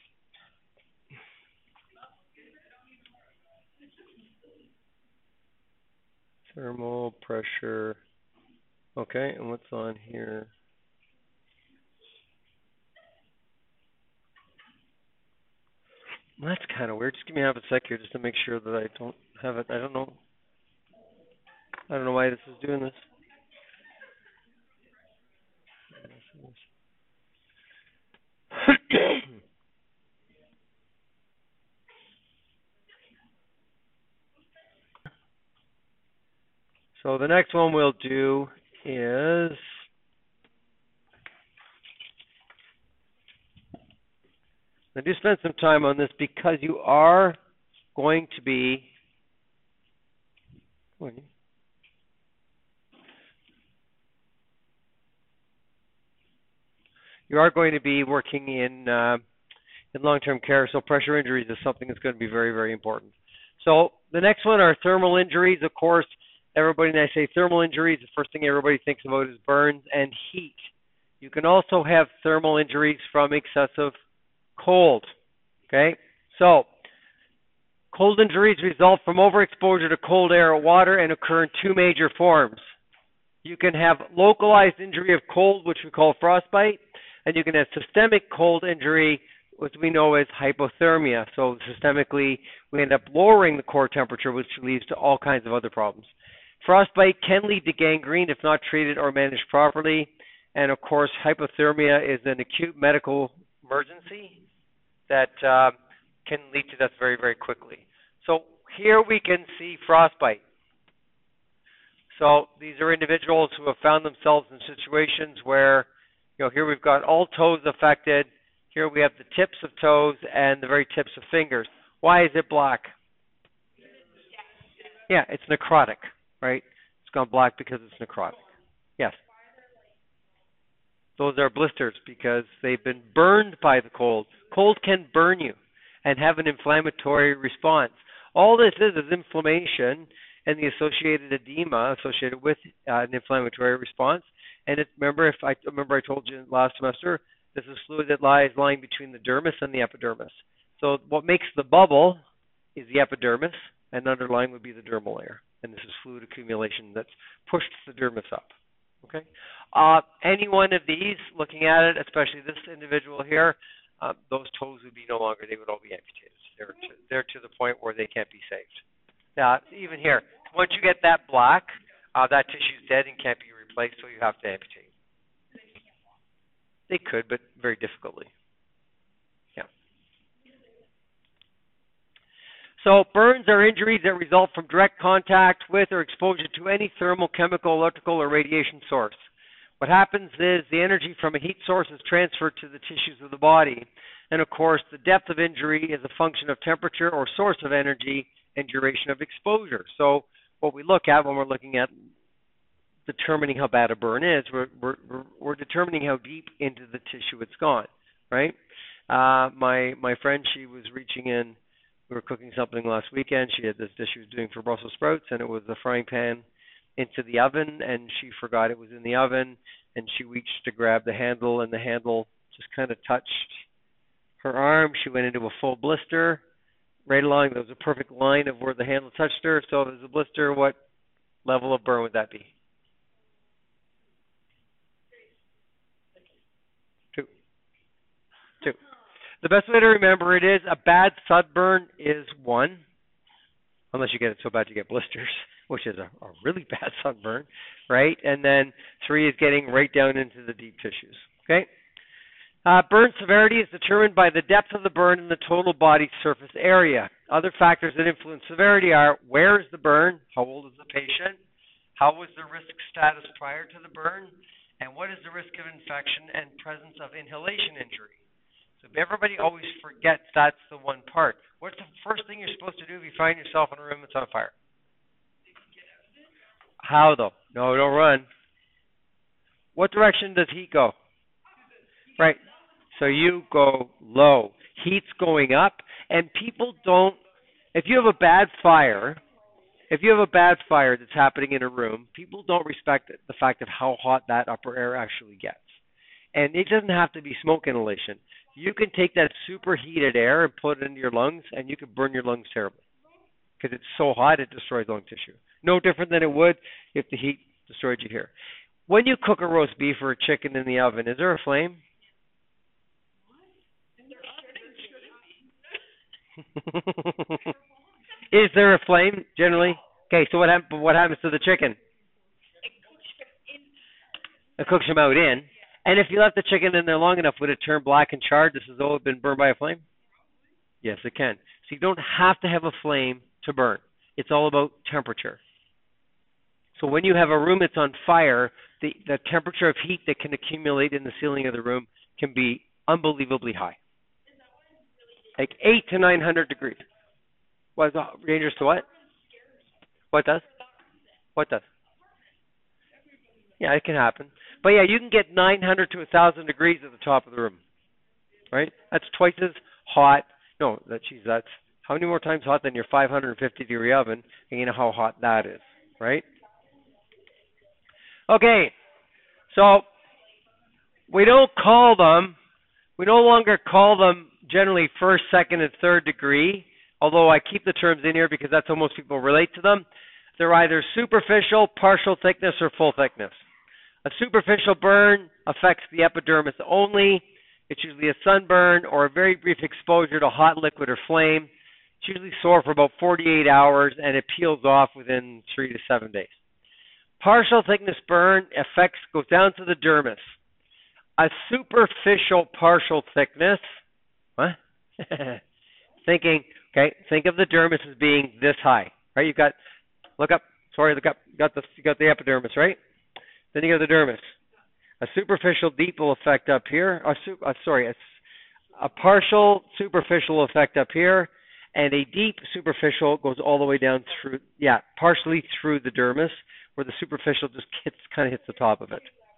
Thermal pressure. Okay, and what's on here? Well, that's kind of weird. Just give me half a sec here just to make sure that I don't have it. I don't know why this is doing this. So the next one we'll do is I do spend some time on this because you are going to be working in long-term care, so pressure injuries is something that's going to be very, very important. So the next one are thermal injuries. Of course, everybody, when I say thermal injuries, the first thing everybody thinks about is burns and heat. You can also have thermal injuries from excessive cold. Okay? So, cold injuries result from overexposure to cold air or water and occur in two major forms. You can have localized injury of cold, which we call frostbite, and you can have systemic cold injury, which we know as hypothermia. So systemically, we end up lowering the core temperature, which leads to all kinds of other problems. Frostbite can lead to gangrene if not treated or managed properly. And of course, hypothermia is an acute medical emergency that can lead to death very, very quickly. So here we can see frostbite. So these are individuals who have found themselves in situations where, here we've got all toes affected. Here we have the tips of toes and the very tips of fingers. Why is it black? Yeah, it's necrotic, right? It's gone black because it's necrotic. Yes. Those are blisters because they've been burned by the cold. Cold can burn you and have an inflammatory response. All this is inflammation and the associated edema associated with an inflammatory response. And remember I told you last semester, this is fluid that lies lying between the dermis and the epidermis. So what makes the bubble is the epidermis, and underlying would be the dermal layer. And this is fluid accumulation that's pushed the dermis up. Okay. Any one of these, looking at it, especially this individual here, those toes would be no longer. They would all be amputated. They're to the point where they can't be saved. Even here, once you get that black, that tissue is dead and can't be replaced, so you have to amputate. They could, but very difficultly. Yeah. So burns are injuries that result from direct contact with or exposure to any thermal, chemical, electrical, or radiation source. What happens is the energy from a heat source is transferred to the tissues of the body. And of course, the depth of injury is a function of temperature or source of energy and duration of exposure. So what we look at when we're looking at determining how bad a burn is, we're determining how deep into the tissue it's gone, right? My friend, she was reaching in. We were cooking something last weekend. She had this dish she was doing for Brussels sprouts, and it was the frying pan into the oven, and she forgot it was in the oven, and she reached to grab the handle, and the handle just kind of touched her arm. She went into a full blister right along. There was a perfect line of where the handle touched her. So if it was a blister, what level of burn would that be? 2. The best way to remember it is a bad sunburn is 1, unless you get it so bad you get blisters, which is a really bad sunburn, right? And then 3 is getting right down into the deep tissues, okay? Burn severity is determined by the depth of the burn and the total body surface area. Other factors that influence severity are where is the burn, how old is the patient, how was the risk status prior to the burn, and what is the risk of infection and presence of inhalation injury. So everybody always forgets that's the one part. What's the first thing you're supposed to do if you find yourself in a room that's on fire? How though? No, don't run. What direction does heat go? Right. So you go low. Heat's going up, and people don't. If you have a bad fire that's happening in a room, people don't respect the fact of how hot that upper air actually gets. And it doesn't have to be smoke inhalation. You can take that superheated air and put it into your lungs, and you can burn your lungs terribly because it's so hot it destroys lung tissue. No different than it would if the heat destroyed you here. When you cook a roast beef or a chicken in the oven, is there a flame? Is there a flame generally? Okay, so what happens to the chicken? It cooks them out in. And if you left the chicken in there long enough, would it turn black and charred just as though it had been burned by a flame? Yes, it can. So you don't have to have a flame to burn. It's all about temperature. So when you have a room that's on fire, the temperature of heat that can accumulate in the ceiling of the room can be unbelievably high. Like 800 to 900 degrees. What is dangerous to what? What does? What does? Yeah, it can happen. But yeah, you can get 900 to 1,000 degrees at the top of the room. Right? That's twice as hot. No, that's how many more times hot than your 550 degree oven, and you know how hot that is, right? Okay, so we don't call them, we no longer call them generally first, second, and third degree, although I keep the terms in here because that's how most people relate to them. They're either superficial, partial thickness, or full thickness. A superficial burn affects the epidermis only. It's usually a sunburn or a very brief exposure to hot liquid or flame. It's usually sore for about 48 hours and it peels off within 3 to 7 days. Partial thickness burn goes down to the dermis. A superficial partial thickness, what? Think of the dermis as being this high, right? You've got, look up, you got the epidermis, right? Then you got the dermis. A superficial deep will affect up here. A partial superficial effect up here, and a deep superficial goes all the way down through, partially through the dermis, where the superficial just kind of hits the top of it.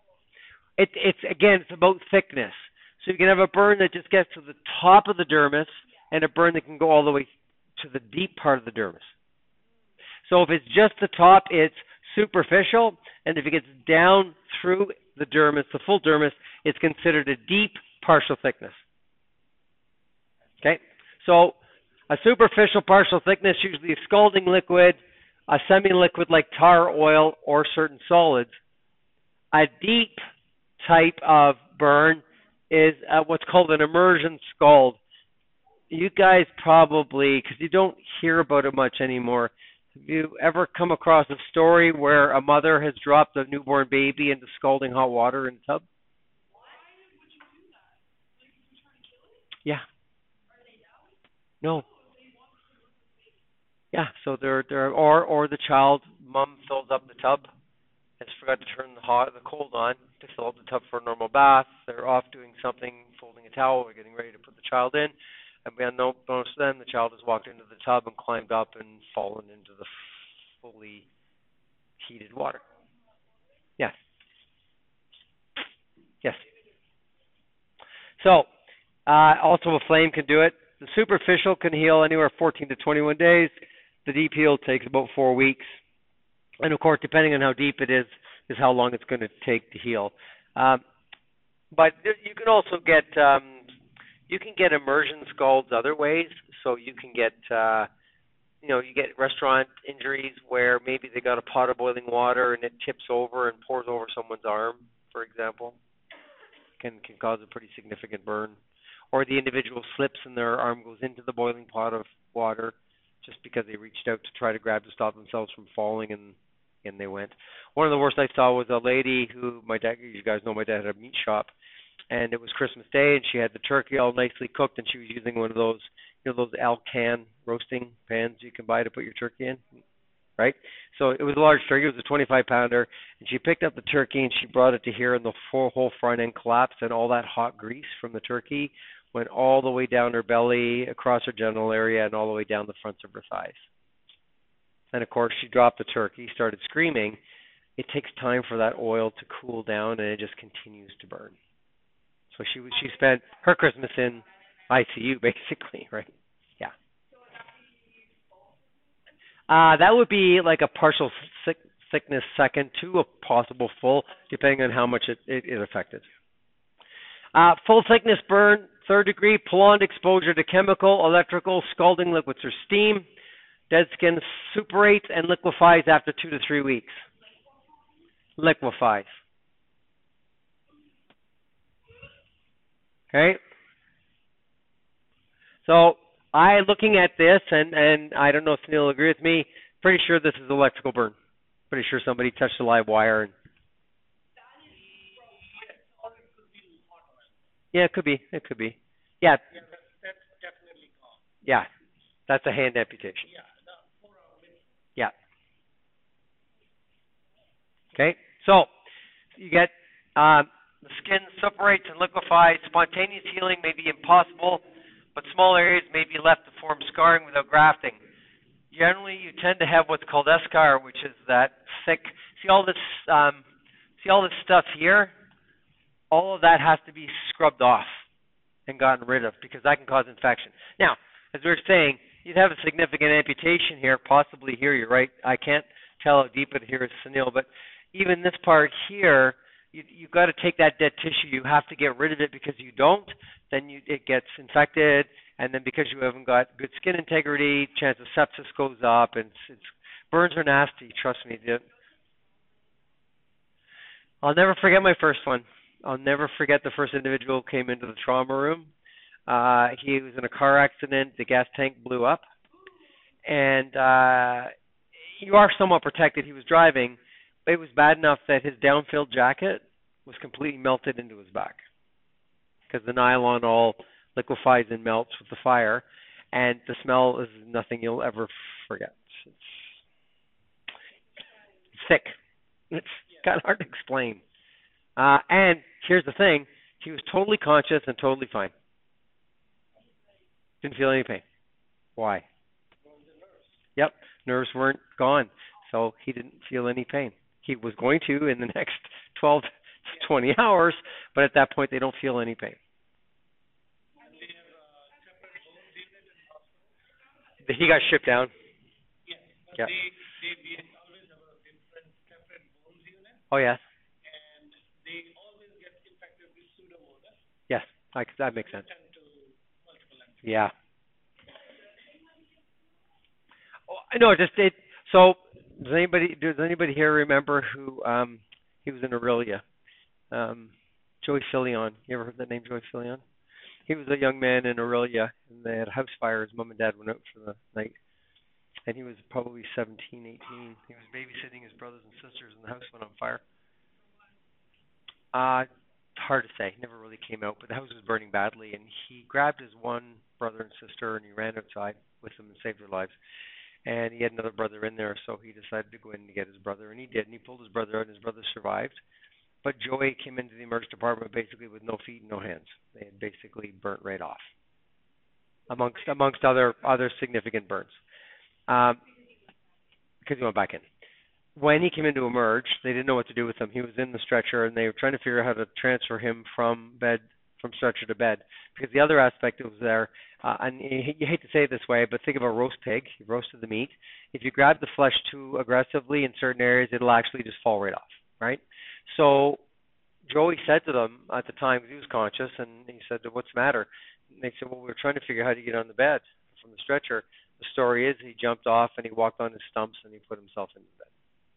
It's about thickness. So you can have a burn that just gets to the top of the dermis, and a burn that can go all the way to the deep part of the dermis. So if it's just the top, it's superficial, and if it gets down through the dermis, the full dermis, it's considered a deep partial thickness. Okay? So a superficial partial thickness, usually a scalding liquid, a semi-liquid like tar, oil, or certain solids. A deep type of burn is what's called an immersion scald. You guys probably, because you don't hear about it much anymore, have you ever come across a story where a mother has dropped a newborn baby into scalding hot water in a tub? Yeah. No. Yeah, so or the child, mom fills up the tub, has forgot to turn the cold on to fill up the tub for a normal bath. They're off doing something, folding a towel, or getting ready to put the child in. And unbeknownst to them, the child has walked into the tub and climbed up and fallen into the fully heated water. Yes. Yes. So, also a flame can do it. The superficial can heal anywhere 14 to 21 days. The deep heal takes about 4 weeks. And of course, depending on how deep it is how long it's going to take to heal. But you can also get immersion scalds other ways. So you can get, you get restaurant injuries where maybe they got a pot of boiling water and it tips over and pours over someone's arm, for example. Can cause a pretty significant burn. Or the individual slips and their arm goes into the boiling pot of water just because they reached out to try to grab to stop themselves from falling and they went. One of the worst I saw was a lady who, you guys know my dad had a meat shop, and it was Christmas Day and she had the turkey all nicely cooked and she was using one of those, those Alcan roasting pans you can buy to put your turkey in, right? So it was a large turkey, it was a 25-pounder, and she picked up the turkey and she brought it to here and the whole front end collapsed and all that hot grease from the turkey went all the way down her belly, across her genital area, and all the way down the fronts of her thighs. And of course, she dropped the turkey, started screaming. It takes time for that oil to cool down, and it just continues to burn. So she spent her Christmas in ICU, basically, right? Yeah. That would be like a partial thickness second to a possible full, depending on how much it affected. Full thickness burn, third degree, prolonged exposure to chemical, electrical, scalding liquids, or steam. Dead skin suppurates and liquefies after 2 to 3 weeks. Liquefies. Okay? So, looking at this, and I don't know if Neil will agree with me, pretty sure this is electrical burn. Pretty sure somebody touched a live wire. Yeah, it could be. It could be. Yeah. That's definitely gone. Yeah. That's a hand amputation. Yeah. Okay. So you get the skin suppurates and liquefies. Spontaneous healing may be impossible, but small areas may be left to form scarring without grafting. Generally, you tend to have what's called eschar, which is that thick. See all this stuff here? All of that has to be scrubbed off and gotten rid of because that can cause infection. Now, as we were saying, you'd have a significant amputation here, possibly here. You're right. I can't tell how deep it here is, Sunil, but even this part here, you got to take that dead tissue. You have to get rid of it because you don't, then it gets infected, and then because you haven't got good skin integrity, chance of sepsis goes up, and burns are nasty. Trust me, dude. I'll never forget my first one. I'll never forget the first individual who came into the trauma room. He was in a car accident. The gas tank blew up, and you are somewhat protected. He was driving. It was bad enough that his downfilled jacket was completely melted into his back because the nylon all liquefies and melts with the fire, and the smell is nothing you'll ever forget. It's thick. It's kind of hard to explain. And here's the thing. He was totally conscious and totally fine. Didn't feel any pain. Why? Yep, nerves weren't gone, so he didn't feel any pain. He was going to in the next 12 to 20 hours, but at that point they don't feel any pain. He got shipped down. Yeah. They always have a different separate bones unit. Oh, yes. And they always get infected with pseudomonas. Yes, that makes sense. Multiple yeah. Oh, I know. So does anybody here remember who he was in Aurelia? Joey Filion. You ever heard that name, Joey Filion? He was a young man in Aurelia, and they had a house fire. His mom and dad went out for the night, and he was probably 17, 18. He was babysitting his brothers and sisters, and the house went on fire. Hard to say. Never really came out, but the house was burning badly, and he grabbed his one brother and sister, and he ran outside with them and saved their lives. And he had another brother in there, so he decided to go in to get his brother, and he did, and he pulled his brother out, and his brother survived. But Joey came into the emergency department basically with no feet and no hands. They had basically burnt right off, amongst other significant burns, because he went back in. When he came into emerge, they didn't know what to do with him. He was in the stretcher, and they were trying to figure out how to transfer him from stretcher to bed. Because the other aspect was there, and you hate to say it this way, but think of a roast pig. You roasted the meat. If you grab the flesh too aggressively in certain areas, it'll actually just fall right off, right? So Joey said to them at the time, because he was conscious, and he said, "What's the matter?" And they said, "Well, we're trying to figure out how to get on the bed from the stretcher." The story is he jumped off and he walked on his stumps and he put himself into bed.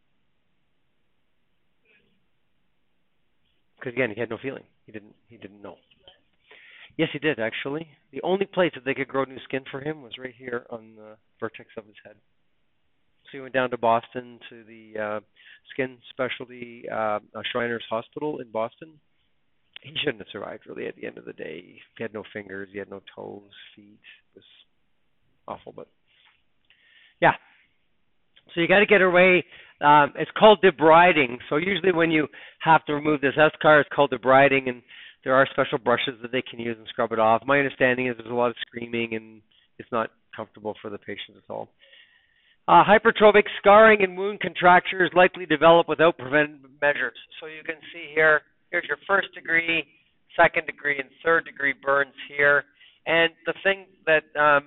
Because again, he had no feeling. He didn't know. Yes, he did actually. The only place that they could grow new skin for him was right here on the vertex of his head. So he went down to Boston to the skin specialty Shriners Hospital in Boston. He shouldn't have survived really at the end of the day. He had no fingers, he had no toes, feet. It was awful, but yeah. So you got to get away. It's called debriding. So usually when you have to remove this eschar, it's called debriding, and there are special brushes that they can use and scrub it off. My understanding is there's a lot of screaming, and it's not comfortable for the patient at all. Hypertrophic scarring and wound contractures likely develop without preventive measures. So you can see here, here's your first degree, second degree, and third degree burns here. And the thing that,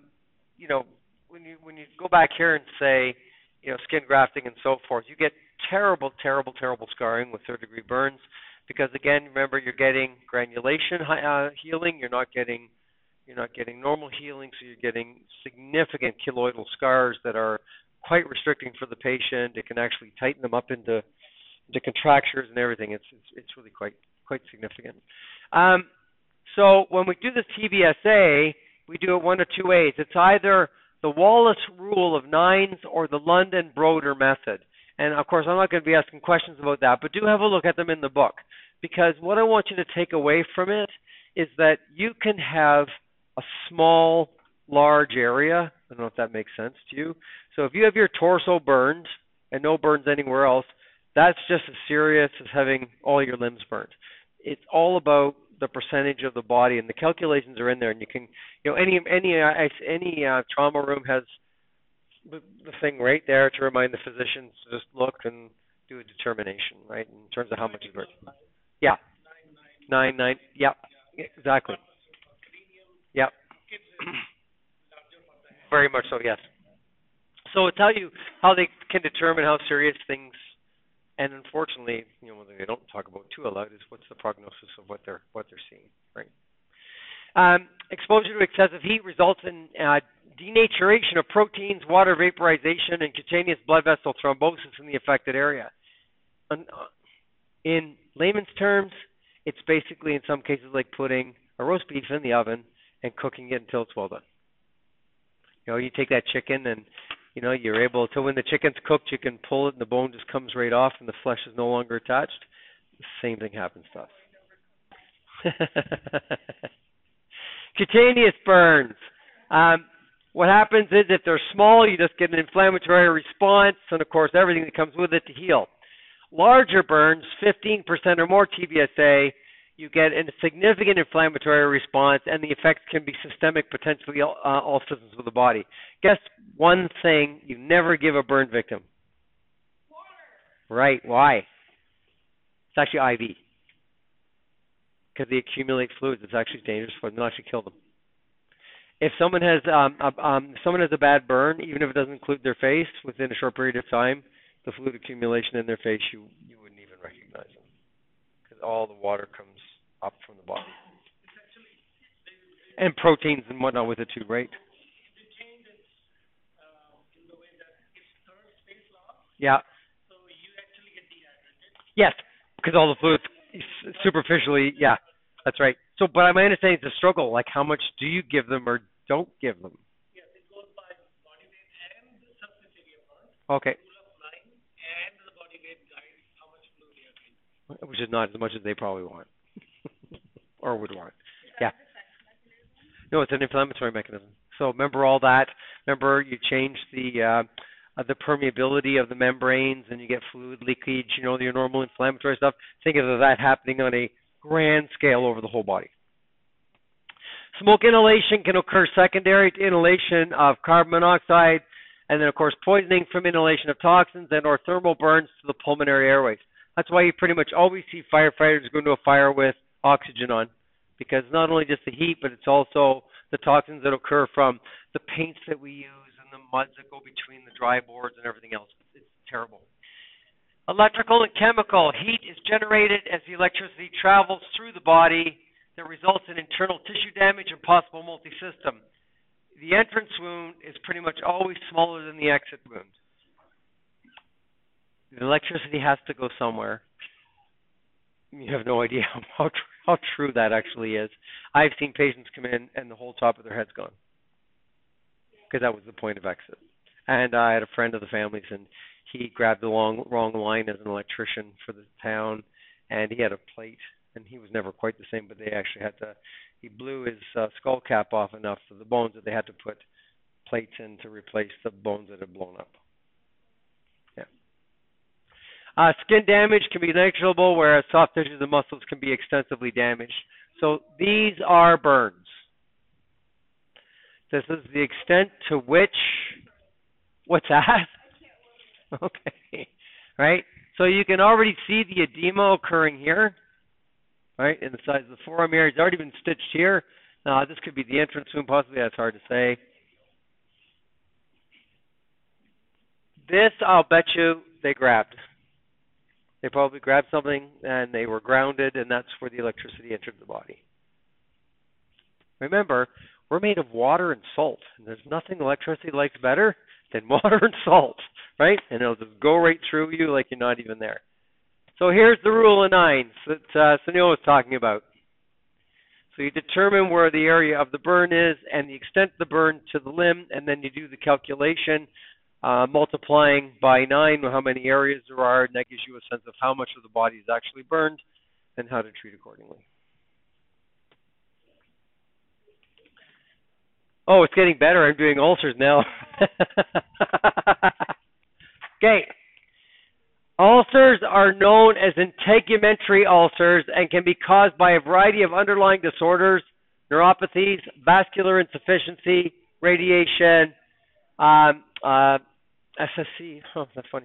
when you go back here and say, skin grafting and so forth, you get terrible, terrible, terrible scarring with third degree burns because, again, remember, you're getting granulation healing. You're not getting normal healing, so you're getting significant keloidal scars that are quite restricting for the patient. It can actually tighten them up into contractures and everything. It's really quite significant. So when we do the TBSA, we do it one of two ways. It's either the Wallace rule of nines or the London-Broder method. And, of course, I'm not going to be asking questions about that, but do have a look at them in the book. Because what I want you to take away from it is that you can have a small, large area. I don't know if that makes sense to you. So if you have your torso burned and no burns anywhere else, that's just as serious as having all your limbs burned. It's all about the percentage of the body, and the calculations are in there. And you can, any trauma room has the thing right there to remind the physicians to just look and do a determination, right, in terms of how much is burned. Yeah, 9. Yep, exactly. Yep. Very much so, yes. So it'll tell you how they can determine how serious things And unfortunately, one thing they don't talk about too a lot is what's the prognosis of what they're seeing, right? Exposure to excessive heat results in denaturation of proteins, water vaporization, and cutaneous blood vessel thrombosis in the affected area. In layman's terms, it's basically in some cases like putting a roast beef in the oven and cooking it until it's well done. You take that chicken and you're able to, when the chicken's cooked, you can pull it and the bone just comes right off and the flesh is no longer attached. The same thing happens to us. Cutaneous burns. What happens is if they're small, you just get an inflammatory response and, of course, everything that comes with it to heal. Larger burns, 15% or more TBSA, you get a significant inflammatory response, and the effects can be systemic, potentially all systems of the body. Guess one thing you never give a burn victim. Water. Right. Why? It's actually IV. Because they accumulate fluids. It's actually dangerous for them. They'll actually kill them. If someone has a bad burn, even if it doesn't include their face, within a short period of time, the fluid accumulation in their face, you wouldn't even recognize them. Because all the water comes up from the body. And proteins and whatnot with it too, right? The change is in the way that it turns face loss. Yeah. So you actually get dehydrated. Yes, because all the fluids superficially, yeah, that's right. So, but my understanding is the struggle, like how much do you give them or don't give them? Yes, it goes by body weight and the surface area burn. Okay. And the body weight guides how much fluid you are getting. Which is not as much as they probably want or would want. Yeah. No, it's an inflammatory mechanism. So remember all that. Remember you change the permeability of the membranes and you get fluid leakage, your normal inflammatory stuff. Think of that happening on a grand scale over the whole body. Smoke inhalation can occur secondary to inhalation of carbon monoxide, and then, of course, poisoning from inhalation of toxins and or thermal burns to the pulmonary airways. That's why you pretty much always see firefighters go into a fire with oxygen on, because not only just the heat, but it's also the toxins that occur from the paints that we use and the muds that go between the dry boards and everything else. It's terrible. Electrical and chemical. Heat is generated as the electricity travels through the body that results in internal tissue damage and possible multi-system. The entrance wound is pretty much always smaller than the exit wound. The electricity has to go somewhere. You have no idea how true that actually is. I've seen patients come in and the whole top of their head's gone because that was the point of exit. And I had a friend of the family's, and he grabbed the wrong line as an electrician for the town, and he had a plate, and he was never quite the same, but they actually he blew his skull cap off enough for the bones that they had to put plates in to replace the bones that had blown up. Yeah. Skin damage can be negligible, whereas soft tissues and muscles can be extensively damaged. So these are burns. This is the extent to which, what's that? Okay, right? So you can already see the edema occurring here, right, in the size of the forearm here. It's already been stitched here. This could be the entrance wound, possibly. That's hard to say. This, I'll bet you, they grabbed. They probably grabbed something, and they were grounded, and that's where the electricity entered the body. Remember, we're made of water and salt, and there's nothing electricity likes better than water and salt, right? And it'll just go right through you like you're not even there. So here's the rule of nines that Sunil was talking about. So you determine where the area of the burn is and the extent of the burn to the limb, and then you do the calculation, multiplying by 9 how many areas there are, and that gives you a sense of how much of the body is actually burned and how to treat accordingly. Oh, it's getting better. I'm doing ulcers now. Okay. Ulcers are known as integumentary ulcers and can be caused by a variety of underlying disorders, neuropathies, vascular insufficiency, radiation, SSC. Oh, that's funny.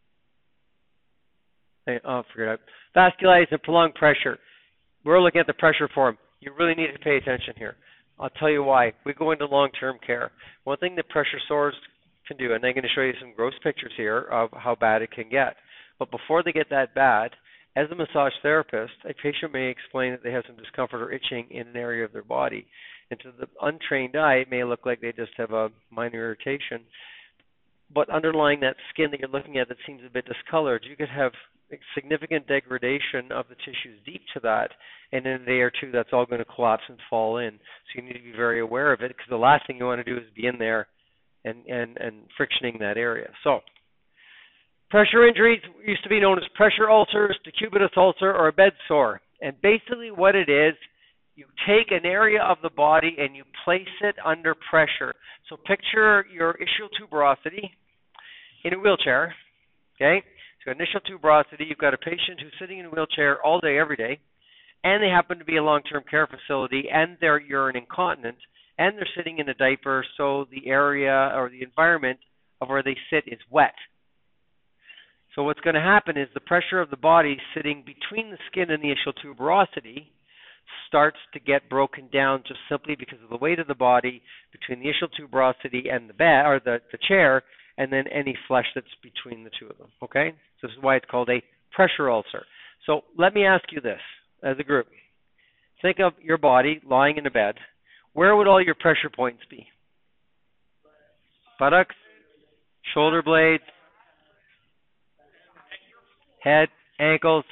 Forget it. Vasculitis and prolonged pressure. We're looking at the pressure form. You really need to pay attention here. I'll tell you why. We go into long-term care. One thing that pressure sores can do, and I'm going to show you some gross pictures here of how bad it can get. But before they get that bad, as a massage therapist, a patient may explain that they have some discomfort or itching in an area of their body. And to the untrained eye, it may look like they just have a minor irritation. But underlying that skin that you're looking at that seems a bit discolored, you could have significant degradation of the tissues deep to that, and in a day or two, that's all going to collapse and fall in. So you need to be very aware of it, because the last thing you want to do is be in there and frictioning that area. So pressure injuries used to be known as pressure ulcers, decubitus ulcer, or a bed sore. And basically what it is, you take an area of the body and you place it under pressure. So picture your ischial tuberosity in a wheelchair, okay? So initial tuberosity, you've got a patient who's sitting in a wheelchair all day, every day, and they happen to be a long-term care facility, and they're urine incontinent, and they're sitting in a diaper, so the area or the environment of where they sit is wet. So what's going to happen is the pressure of the body sitting between the skin and the ischial tuberosity starts to get broken down just simply because of the weight of the body between the ischial tuberosity and the bed or the chair, and then any flesh that's between the two of them. Okay? So this is why it's called a pressure ulcer. So let me ask you this as a group. Think of your body lying in a bed. Where would all your pressure points be? Buttocks, shoulder blades, head, ankles,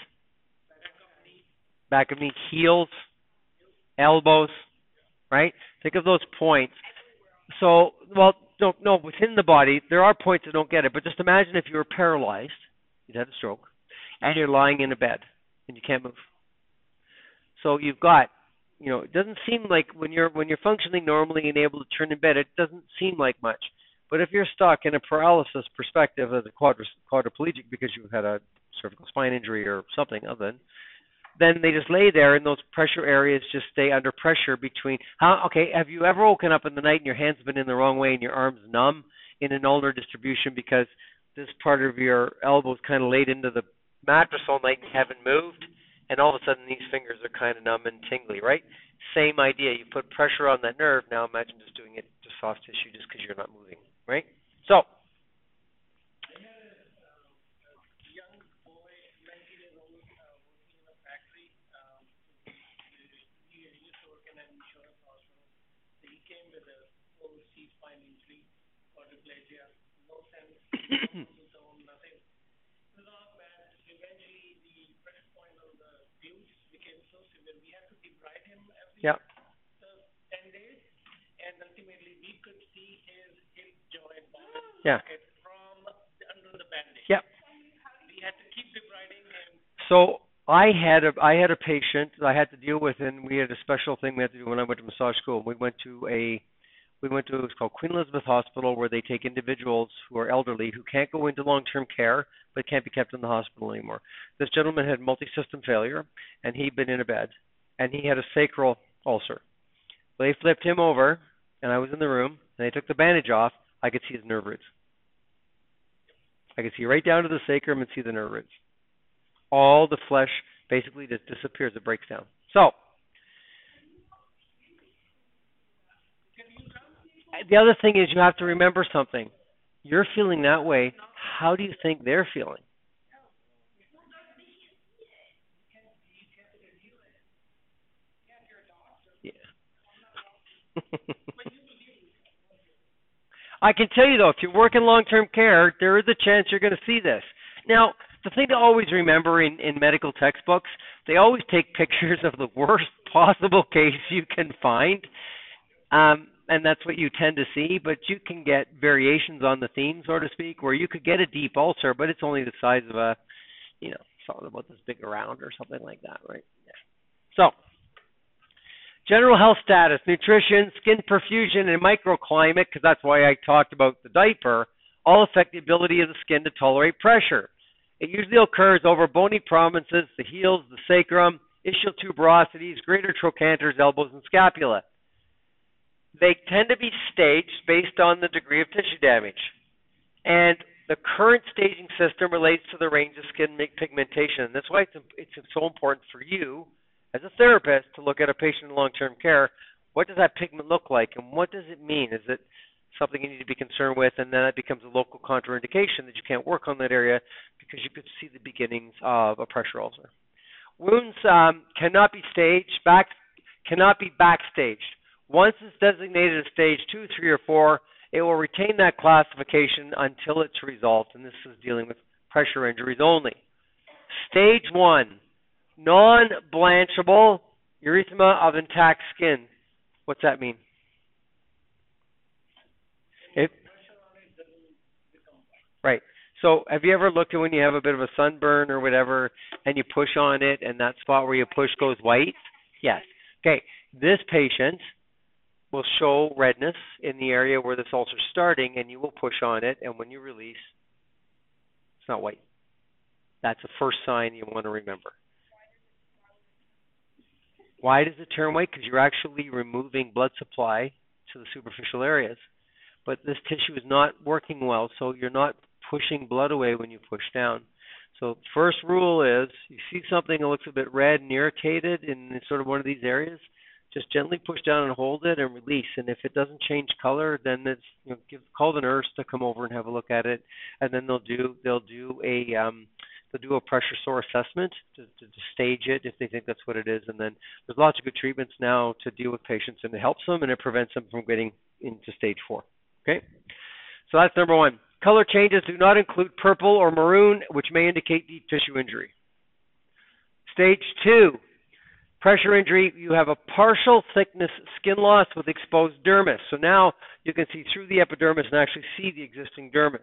back of knee, heels, elbows, right? Think of those points. So, well, no, within the body, there are points that don't get it, but just imagine if you were paralyzed, you'd had a stroke, and you're lying in a bed, and you can't move. So you've got, it doesn't seem like when you're functioning normally and able to turn in bed, it doesn't seem like much. But if you're stuck in a paralysis perspective as a quadriplegic because you've had a cervical spine injury or something other than, then they just lay there and those pressure areas just stay under pressure between. Have you ever woken up in the night and your hands have been in the wrong way and your arms numb in an ulnar distribution because this part of your elbow is kind of laid into the mattress all night and you haven't moved, and all of a sudden these fingers are kind of numb and tingly, right? Same idea. You put pressure on that nerve. Now imagine just doing it to soft tissue just because you're not moving, right? So. Nothing. It was all bad. Eventually, the pressure point on the glutes became so severe, we had to debride him every 10 days, and ultimately we could see his hip joint from under the bandage. Yeah. We had to keep debriding him. So I had a patient that I had to deal with, and we had a special thing we had to do when I went to massage school. We went to it's called Queen Elizabeth Hospital, where they take individuals who are elderly who can't go into long-term care but can't be kept in the hospital anymore. This gentleman had multi-system failure, and he'd been in a bed, and he had a sacral ulcer. They flipped him over, and I was in the room, and they took the bandage off. I could see his nerve roots. I could see right down to the sacrum and see the nerve roots. All the flesh basically just disappears. It breaks down. So the other thing is you have to remember something. You're feeling that way. How do you think they're feeling? Yeah. I can tell you, though, if you work in long-term care, there is a chance you're going to see this. Now, the thing to always remember in medical textbooks, they always take pictures of the worst possible case you can find. And that's what you tend to see, but you can get variations on the theme, so to speak, where you could get a deep ulcer, but it's only the size of a, something about this big around or something like that, right? Yeah. So, general health status, nutrition, skin perfusion, and microclimate, because that's why I talked about the diaper, all affect the ability of the skin to tolerate pressure. It usually occurs over bony prominences, the heels, the sacrum, ischial tuberosities, greater trochanters, elbows, and scapula. They tend to be staged based on the degree of tissue damage. And the current staging system relates to the range of skin pigmentation. And that's why it's so important for you as a therapist to look at a patient in long-term care. What does that pigment look like, and what does it mean? Is it something you need to be concerned with, and then it becomes a local contraindication that you can't work on that area because you could see the beginnings of a pressure ulcer. Wounds cannot be backstaged. Once it's designated a stage 2, 3, or 4, it will retain that classification until it's resolved, and this is dealing with pressure injuries only. Stage 1, non-blanchable erythema of intact skin. What's that mean? Right. So have you ever looked at when you have a bit of a sunburn or whatever and you push on it and that spot where you push goes white? Yes. Okay. This patient will show redness in the area where this ulcer is starting, and you will push on it, and when you release, it's not white. That's the first sign you want to remember. Why does it turn white? Because you're actually removing blood supply to the superficial areas. But this tissue is not working well, so you're not pushing blood away when you push down. So first rule is, you see something that looks a bit red and irritated in sort of one of these areas, just gently push down and hold it and release. And if it doesn't change color, then it's call the nurse to come over and have a look at it, and then they'll do a pressure sore assessment to stage it if they think that's what it is. And then there's lots of good treatments now to deal with patients, and it helps them and it prevents them from getting into stage 4. Okay, so that's number 1. Color changes do not include purple or maroon, which may indicate deep tissue injury. Stage 2, pressure injury. You have a partial thickness skin loss with exposed dermis. So now you can see through the epidermis and actually see the existing dermis.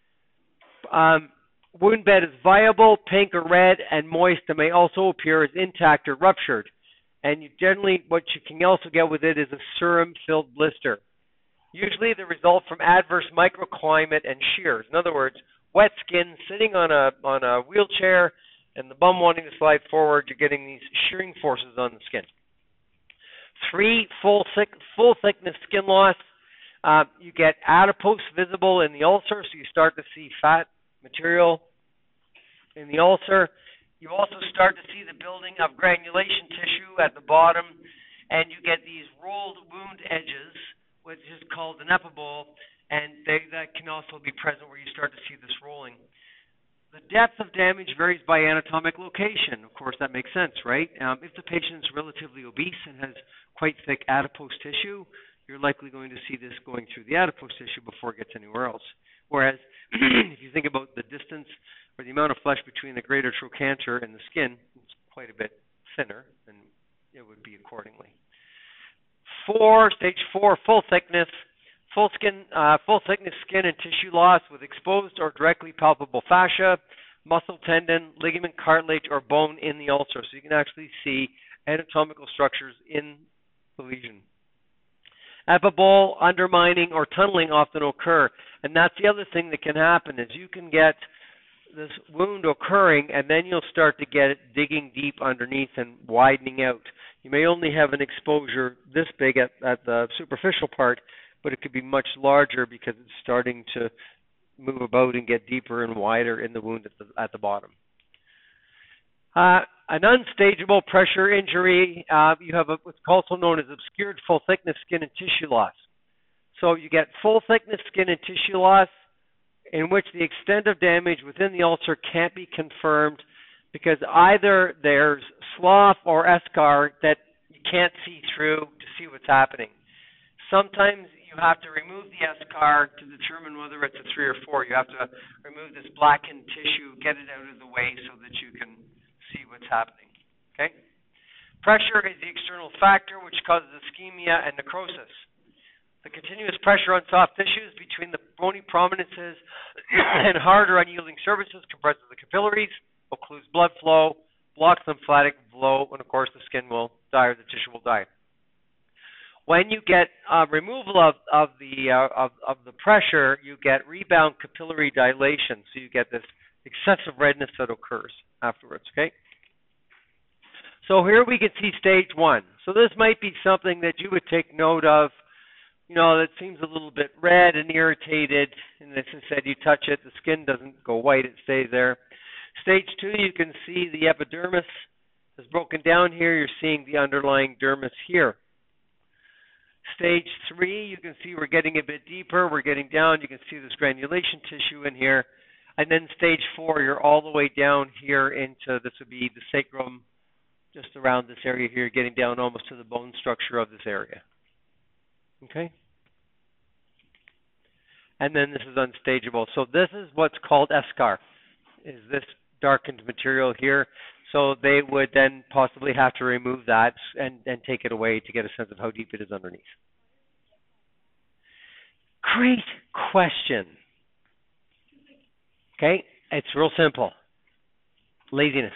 Wound bed is viable, pink or red, and moist, and may also appear as intact or ruptured. And what you can also get with it is a serum-filled blister. Usually they result from adverse microclimate and shears. In other words, wet skin sitting on a wheelchair and the bum wanting to slide forward, you're getting these shearing forces on the skin. 3, full thickness skin loss. You get adipose visible in the ulcer, so you start to see fat material in the ulcer. You also start to see the building of granulation tissue at the bottom, and you get these rolled wound edges, which is called an epibole, and that can also be present where you start to see this rolling. The depth of damage varies by anatomic location. Of course, that makes sense, right? If the patient is relatively obese and has quite thick adipose tissue, you're likely going to see this going through the adipose tissue before it gets anywhere else. Whereas if you think about the distance or the amount of flesh between the greater trochanter and the skin, it's quite a bit thinner, and it would be accordingly. Stage 4, full thickness skin and tissue loss with exposed or directly palpable fascia, muscle, tendon, ligament, cartilage, or bone in the ulcer. So you can actually see anatomical structures in the lesion. Epibole, undermining, or tunneling often occur. And that's the other thing that can happen is you can get this wound occurring, and then you'll start to get it digging deep underneath and widening out. You may only have an exposure this big at the superficial part, but it could be much larger because it's starting to move about and get deeper and wider in the wound at the bottom. An unstageable pressure injury, you have what's also known as obscured full thickness skin and tissue loss. So you get full thickness skin and tissue loss in which the extent of damage within the ulcer can't be confirmed because either there's slough or eschar that you can't see through to see what's happening. Sometimes you have to remove the eschar to determine whether it's a 3 or 4. You have to remove this blackened tissue, get it out of the way so that you can see what's happening. Okay? Pressure is the external factor which causes ischemia and necrosis. The continuous pressure on soft tissues between the bony prominences and hard or unyielding surfaces compresses the capillaries, occludes blood flow, blocks lymphatic flow, and of course the skin will die or the tissue will die. When you get removal of the pressure, you get rebound capillary dilation, so you get this excessive redness that occurs afterwards. Okay. So here we can see stage 1. So this might be something that you would take note of. You know, that seems a little bit red and irritated, and as I said, you touch it, the skin doesn't go white, it stays there. Stage 2, you can see the epidermis is broken down here. You're seeing the underlying dermis here. Stage 3, you can see we're getting a bit deeper. We're getting down. You can see this granulation tissue in here. And then stage 4, you're all the way down here into, this would be the sacrum, just around this area here, getting down almost to the bone structure of this area. Okay? And then this is unstageable. So this is what's called eschar, is this darkened material here. So they would then possibly have to remove that and take it away to get a sense of how deep it is underneath. Great question. Okay, it's real simple. Laziness.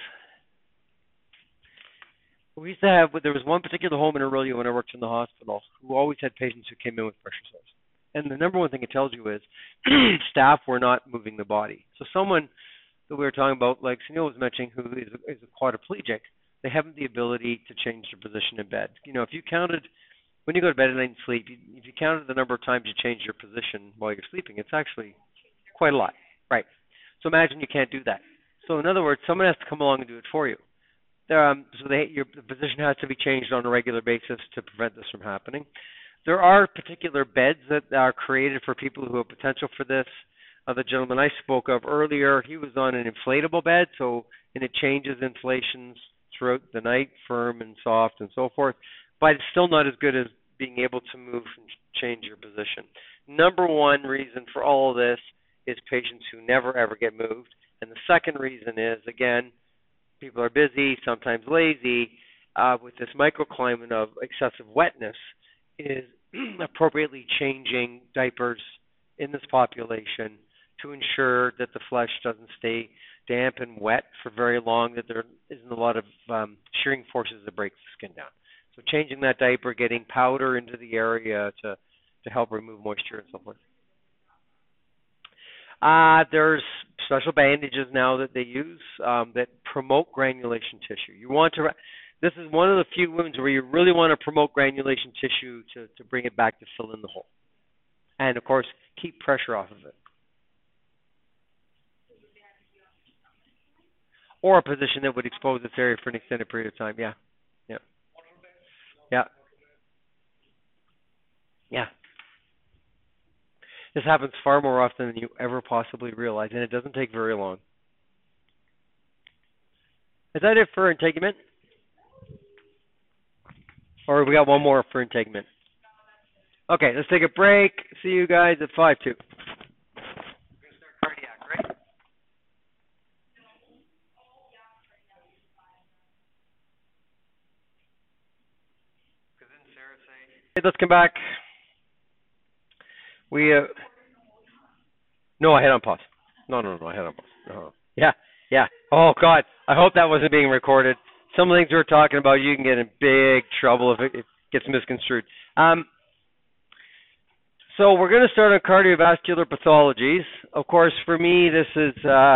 We used to have, there was one particular home in Orillia when I worked in the hospital who always had patients who came in with pressure sores. And the number one thing it tells you is staff were not moving the body. So someone that we were talking about, like Sunil was mentioning, who is a quadriplegic, they haven't the ability to change their position in bed. You know, if you counted, when you go to bed at night and sleep, if you counted the number of times you change your position while you're sleeping, it's actually quite a lot. Right. So imagine you can't do that. So in other words, someone has to come along and do it for you. The position has to be changed on a regular basis to prevent this from happening. There are particular beds that are created for people who have potential for this. The gentleman I spoke of earlier, he was on an inflatable bed, and it changes inflations throughout the night, firm and soft and so forth, but it's still not as good as being able to move and change your position. Number one reason for all of this is patients who never ever get moved, and the second reason is, again, people are busy, sometimes lazy, with this microclimate of excessive wetness, is appropriately changing diapers in this population to ensure that the flesh doesn't stay damp and wet for very long, that there isn't a lot of shearing forces that break the skin down. So changing that diaper, getting powder into the area to help remove moisture and so forth. There's special bandages now that they use that promote granulation tissue. You want to, this is one of the few wounds where you really want to promote granulation tissue to bring it back to fill in the hole. And of course, keep pressure off of it. Or a position that would expose this area for an extended period of time. Yeah. This happens far more often than you ever possibly realize, and it doesn't take very long. Is that it for integument? Or we got one more for integument? Okay, let's take a break. See you guys at 5-2. We're going to start cardiac, right? Didn't Sarah say? Hey, let's come back. No, I had on pause. No, I had on pause. No. Yeah. Oh, God. I hope that wasn't being recorded. Some of the things we were talking about, you can get in big trouble if it gets misconstrued. So we're going to start on cardiovascular pathologies. Of course, for me, this is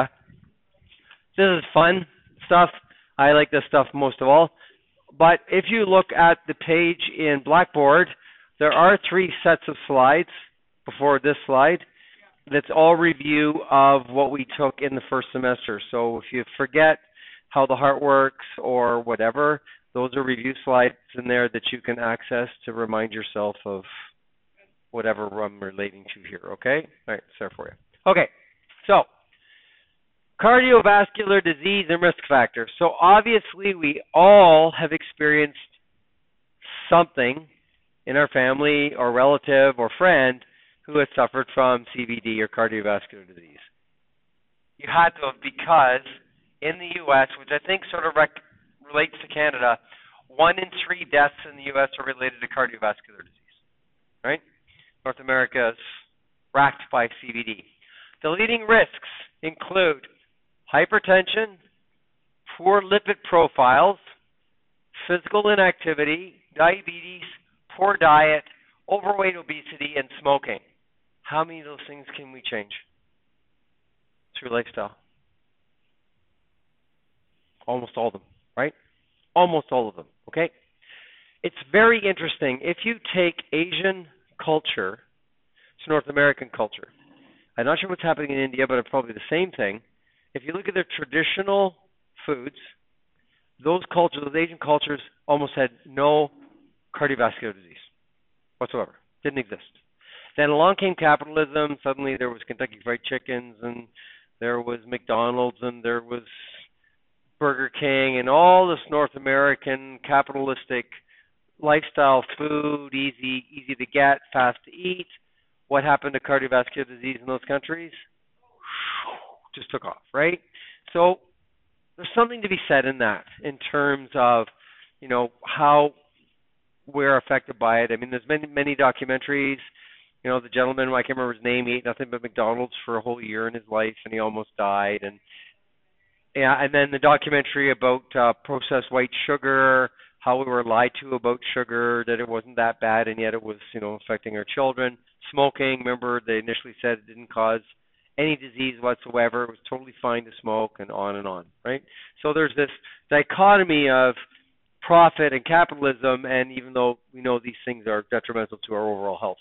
fun stuff. I like this stuff most of all. But if you look at the page in Blackboard, there are 3 sets of slides before this slide. That's all review of what we took in the first semester. So if you forget how the heart works or whatever, those are review slides in there that you can access to remind yourself of whatever I'm relating to here, okay? All right, it's there for you. Okay, so cardiovascular disease and risk factors. So obviously we all have experienced something in our family or relative or friend who has suffered from CVD or cardiovascular disease. You had to have, because in the U.S., which I think sort of relates to Canada, 1 in 3 deaths in the U.S. are related to cardiovascular disease, right? North America is racked by CVD. The leading risks include hypertension, poor lipid profiles, physical inactivity, diabetes, poor diet, overweight, obesity, and smoking. How many of those things can we change through lifestyle? Almost all of them, right? Almost all of them, okay? It's very interesting. If you take Asian culture, it's North American culture. I'm not sure what's happening in India, but it's probably the same thing. If you look at their traditional foods, those Asian cultures almost had no cardiovascular disease. whatsoever. Didn't exist. Then along came capitalism. Suddenly there was Kentucky Fried Chickens, and there was McDonald's, and there was Burger King, and all this North American capitalistic lifestyle food, easy to get, fast to eat. What happened to cardiovascular disease in those countries? Just took off, right? So there's something to be said in that, in terms of, how we're affected by it. I mean, there's many documentaries. The gentleman, I can't remember his name, he ate nothing but McDonald's for a whole year in his life, and he almost died. And then the documentary about processed white sugar, how we were lied to about sugar, that it wasn't that bad, and yet it was, affecting our children. Smoking, remember, they initially said it didn't cause any disease whatsoever. It was totally fine to smoke, and on, right? So there's this dichotomy of profit and capitalism, and even though we know these things are detrimental to our overall health.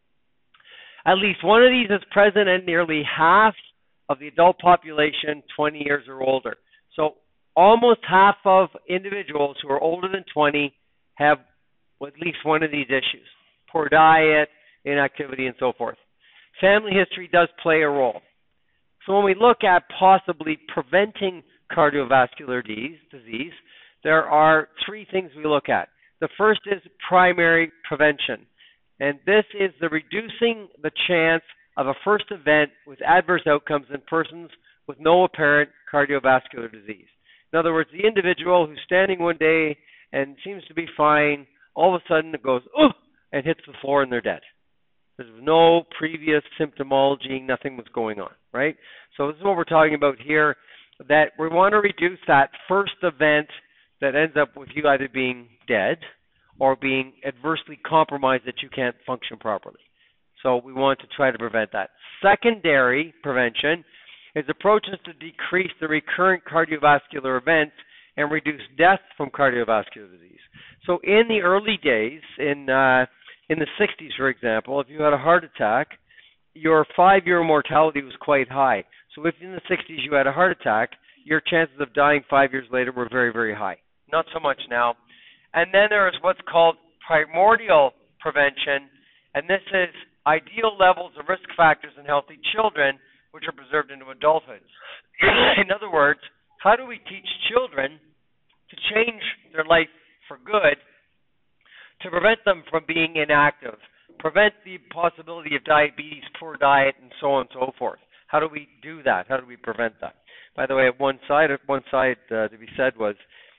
At least one of these is present in nearly half of the adult population 20 years or older. So almost half of individuals who are older than 20 have at least one of these issues: poor diet, inactivity, and so forth. Family history does play a role. So when we look at possibly preventing cardiovascular disease, there are three things we look at. The first is primary prevention, and this is the reducing the chance of a first event with adverse outcomes in persons with no apparent cardiovascular disease. In other words, the individual who's standing one day and seems to be fine, all of a sudden it goes, and hits the floor and they're dead. There's no previous symptomology, nothing was going on, right? So this is what we're talking about here, that we want to reduce that first event that ends up with you either being dead or being adversely compromised that you can't function properly. So we want to try to prevent that. Secondary prevention is approaches to decrease the recurrent cardiovascular events and reduce death from cardiovascular disease. So in the early days, in the 60s, for example, if you had a heart attack, your 5-year mortality was quite high. So if in the 60s you had a heart attack, your chances of dying 5 years later were very, very high. Not so much now. And then there is what's called primordial prevention, and this is ideal levels of risk factors in healthy children, which are preserved into adulthood. In other words, how do we teach children to change their life for good, to prevent them from being inactive, prevent the possibility of diabetes, poor diet, and so on and so forth? How do we do that? How do we prevent that? By the way, one side to be said was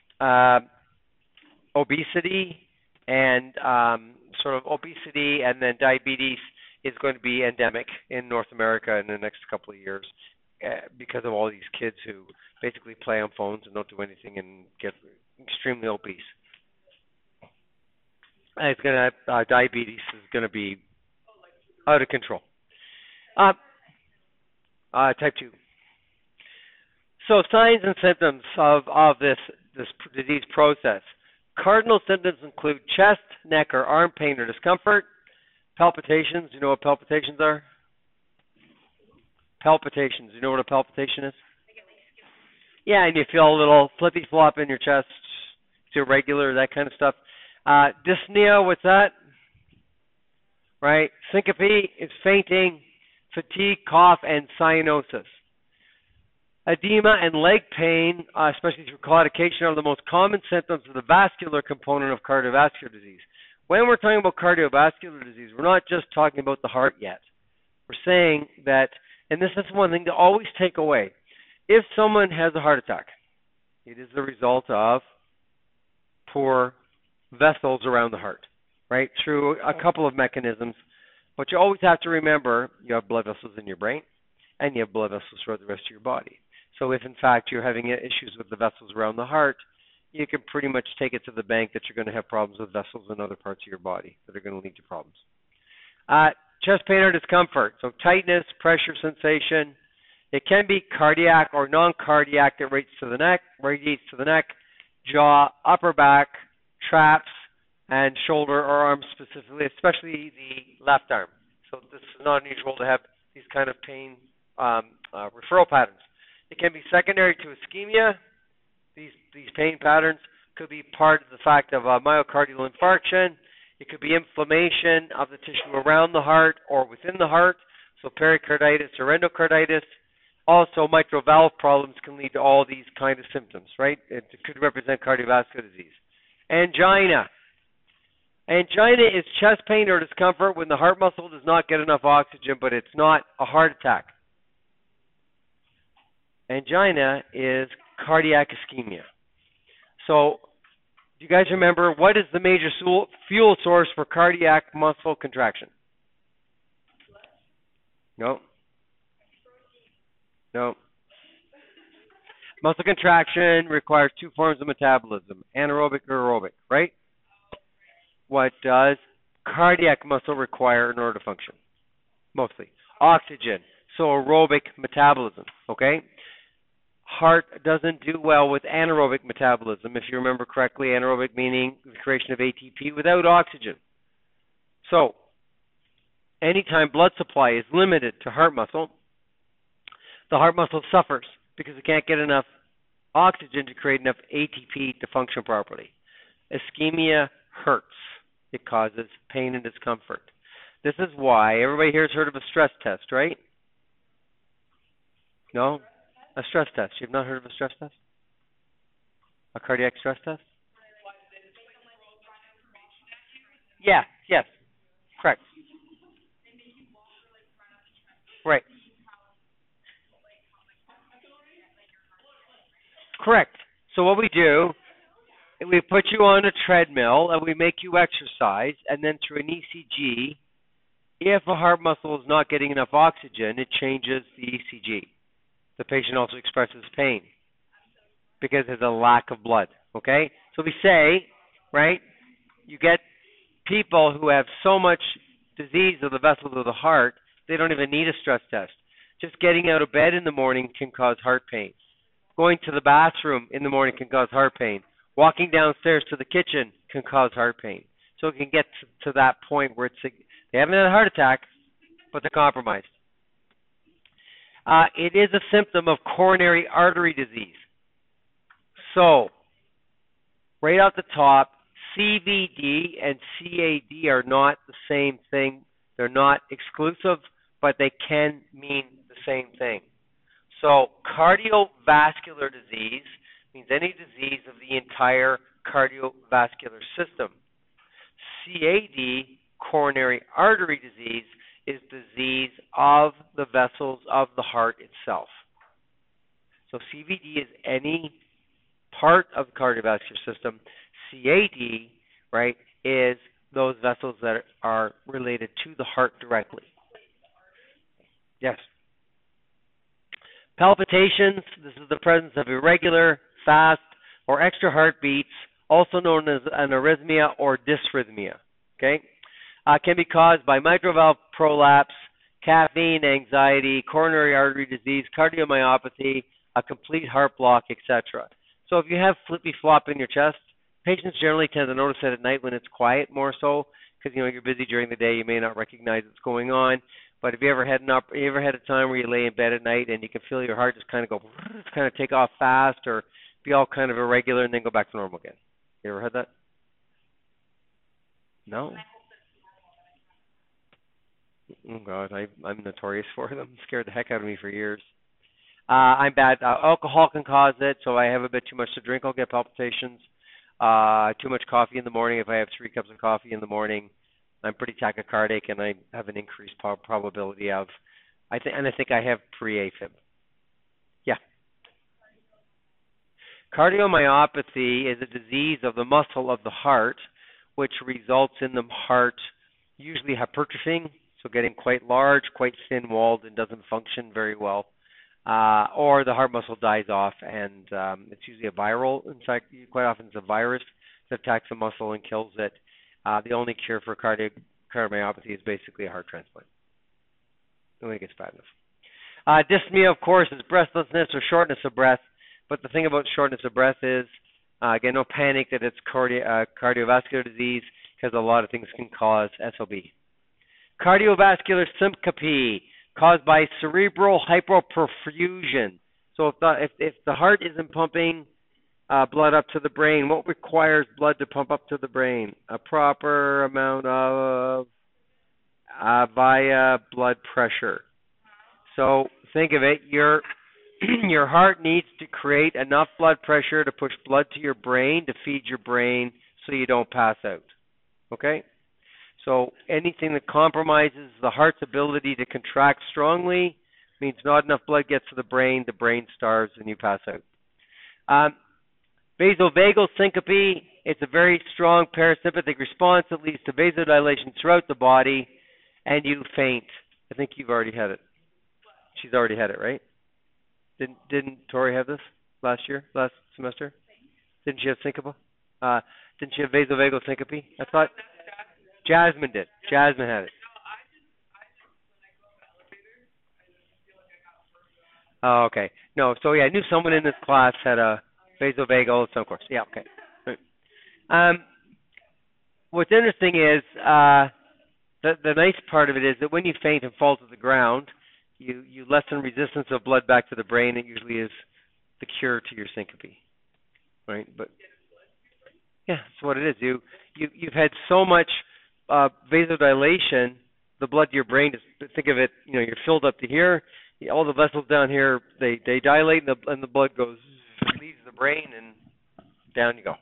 obesity and obesity and then diabetes is going to be endemic in North America in the next couple of years because of all these kids who basically play on phones and don't do anything and get extremely obese. And it's going to diabetes is going to be out of control. Type 2. So signs and symptoms of this disease process. Cardinal symptoms include chest, neck, or arm pain or discomfort, palpitations. You know what palpitations are? Palpitations. You know what a palpitation is? Yeah, and you feel a little flippy flop in your chest. It's irregular, that kind of stuff. Dyspnea, what's that? Right? Syncope is fainting, fatigue, cough, and cyanosis. Edema and leg pain, especially through claudication, are the most common symptoms of the vascular component of cardiovascular disease. When we're talking about cardiovascular disease, we're not just talking about the heart yet. We're saying that, and this is one thing to always take away, if someone has a heart attack, it is the result of poor vessels around the heart, right, through a couple of mechanisms. But you always have to remember you have blood vessels in your brain and you have blood vessels throughout the rest of your body. So if, in fact, you're having issues with the vessels around the heart, you can pretty much take it to the bank that you're going to have problems with vessels in other parts of your body that are going to lead to problems. Chest pain or discomfort, so tightness, pressure sensation. It can be cardiac or non-cardiac that radiates to the neck, jaw, upper back, traps, and shoulder or arm specifically, especially the left arm. So this is not unusual to have these kind of pain referral patterns. It can be secondary to ischemia. These pain patterns could be part of the fact of a myocardial infarction. It could be inflammation of the tissue around the heart or within the heart, so pericarditis or endocarditis. Also, mitral valve problems can lead to all these kind of symptoms, right? It could represent cardiovascular disease. Angina. Angina is chest pain or discomfort when the heart muscle does not get enough oxygen, but it's not a heart attack. Angina is cardiac ischemia. So, do you guys remember what is the major fuel source for cardiac muscle contraction? No. No. Muscle contraction requires two forms of metabolism, anaerobic or aerobic, right? What does cardiac muscle require in order to function? Mostly. Oxygen. So aerobic metabolism, okay? Heart doesn't do well with anaerobic metabolism. If you remember correctly, anaerobic meaning the creation of ATP without oxygen. So, anytime blood supply is limited to heart muscle, the heart muscle suffers because it can't get enough oxygen to create enough ATP to function properly. Ischemia hurts. It causes pain and discomfort. This is why everybody here has heard of a stress test, right? No? A stress test. You've not heard of a stress test? A cardiac stress test? Yeah, yes. Correct. Right. Correct. So what we do, we put you on a treadmill and we make you exercise, and then through an ECG, if a heart muscle is not getting enough oxygen, it changes the ECG. The patient also expresses pain because there's a lack of blood, okay? So we say, right, you get people who have so much disease of the vessels of the heart, they don't even need a stress test. Just getting out of bed in the morning can cause heart pain. Going to the bathroom in the morning can cause heart pain. Walking downstairs to the kitchen can cause heart pain. So it can get to that point where they haven't had a heart attack, but they're compromised. It is a symptom of coronary artery disease. So, right off the top, CVD and CAD are not the same thing. They're not exclusive, but they can mean the same thing. So, cardiovascular disease means any disease of the entire cardiovascular system. CAD, coronary artery disease, is disease of the vessels of the heart itself. So CVD is any part of the cardiovascular system. CAD, right, is those vessels that are related to the heart directly. Yes. Palpitations, this is the presence of irregular, fast, or extra heartbeats, also known as an arrhythmia or dysrhythmia. Okay? Can be caused by mitral valve prolapse, caffeine, anxiety, coronary artery disease, cardiomyopathy, a complete heart block, etc. So if you have flippy flop in your chest, patients generally tend to notice it at night when it's quiet more so, because you're busy during the day, you may not recognize what's going on. But have you ever had a time where you lay in bed at night and you can feel your heart just kind of go, kind of take off fast or be all kind of irregular and then go back to normal again? You ever had that? No? Oh, God, I'm notorious for them. Scared the heck out of me for years. I'm bad. Alcohol can cause it, so I have a bit too much to drink. I'll get palpitations. Too much coffee in the morning. If I have 3 cups of coffee in the morning, I'm pretty tachycardic, and I have an increased probability of, I think I have pre-AFib. Yeah. Cardiomyopathy is a disease of the muscle of the heart, which results in the heart usually hypertrophying, so getting quite large, quite thin-walled, and doesn't function very well. Or the heart muscle dies off, and it's usually a viral. In fact, quite often it's a virus that attacks the muscle and kills it. The only cure for cardiomyopathy is basically a heart transplant. I don't think it's bad enough. Dyspnea, of course, is breathlessness or shortness of breath. But the thing about shortness of breath is, again, no panic that it's cardiovascular disease, because a lot of things can cause SOB. Cardiovascular syncope, caused by cerebral hypoperfusion. So if the heart isn't pumping blood up to the brain. What requires blood to pump up to the brain? A proper amount of via blood pressure. So think of it, your your heart needs to create enough blood pressure to push blood to your brain to feed your brain so you don't pass out. Okay? So anything that compromises the heart's ability to contract strongly means not enough blood gets to the brain starves, and you pass out. Vasovagal syncope, it's a very strong parasympathetic response that leads to vasodilation throughout the body, and you faint. I think you've already had it. She's already had it, right? Didn't Tori have this last semester? Didn't she have syncope? Didn't she have vasovagal syncope? I thought Jasmine did. Jasmine had it. Oh, okay. No, so yeah, I knew someone in this class had a vasovagal, so of course. Yeah, okay. Right. What's interesting is the nice part of it is that when you faint and fall to the ground, you lessen resistance of blood back to the brain. It usually is the cure to your syncope, right? But yeah, that's what it is. You've had so much vasodilation, the blood to your brain is, think of it, you're filled up to here. All the vessels down here, they dilate, and the blood leaves the brain, and down you go.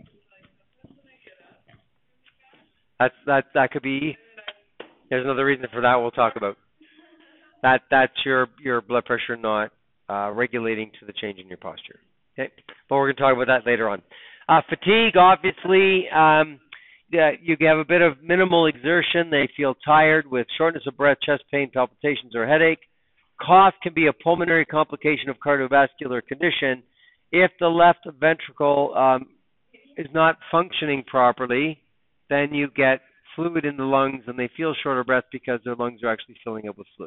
That could be. There's another reason for that we'll talk about. That's your blood pressure not regulating to the change in your posture. Okay, but we're going to talk about that later on. Fatigue, obviously, you have a bit of minimal exertion. They feel tired with shortness of breath, chest pain, palpitations, or headache. Cough can be a pulmonary complication of cardiovascular condition. If the left ventricle is not functioning properly, then you get fluid in the lungs, and they feel short of breath because their lungs are actually filling up with fluid.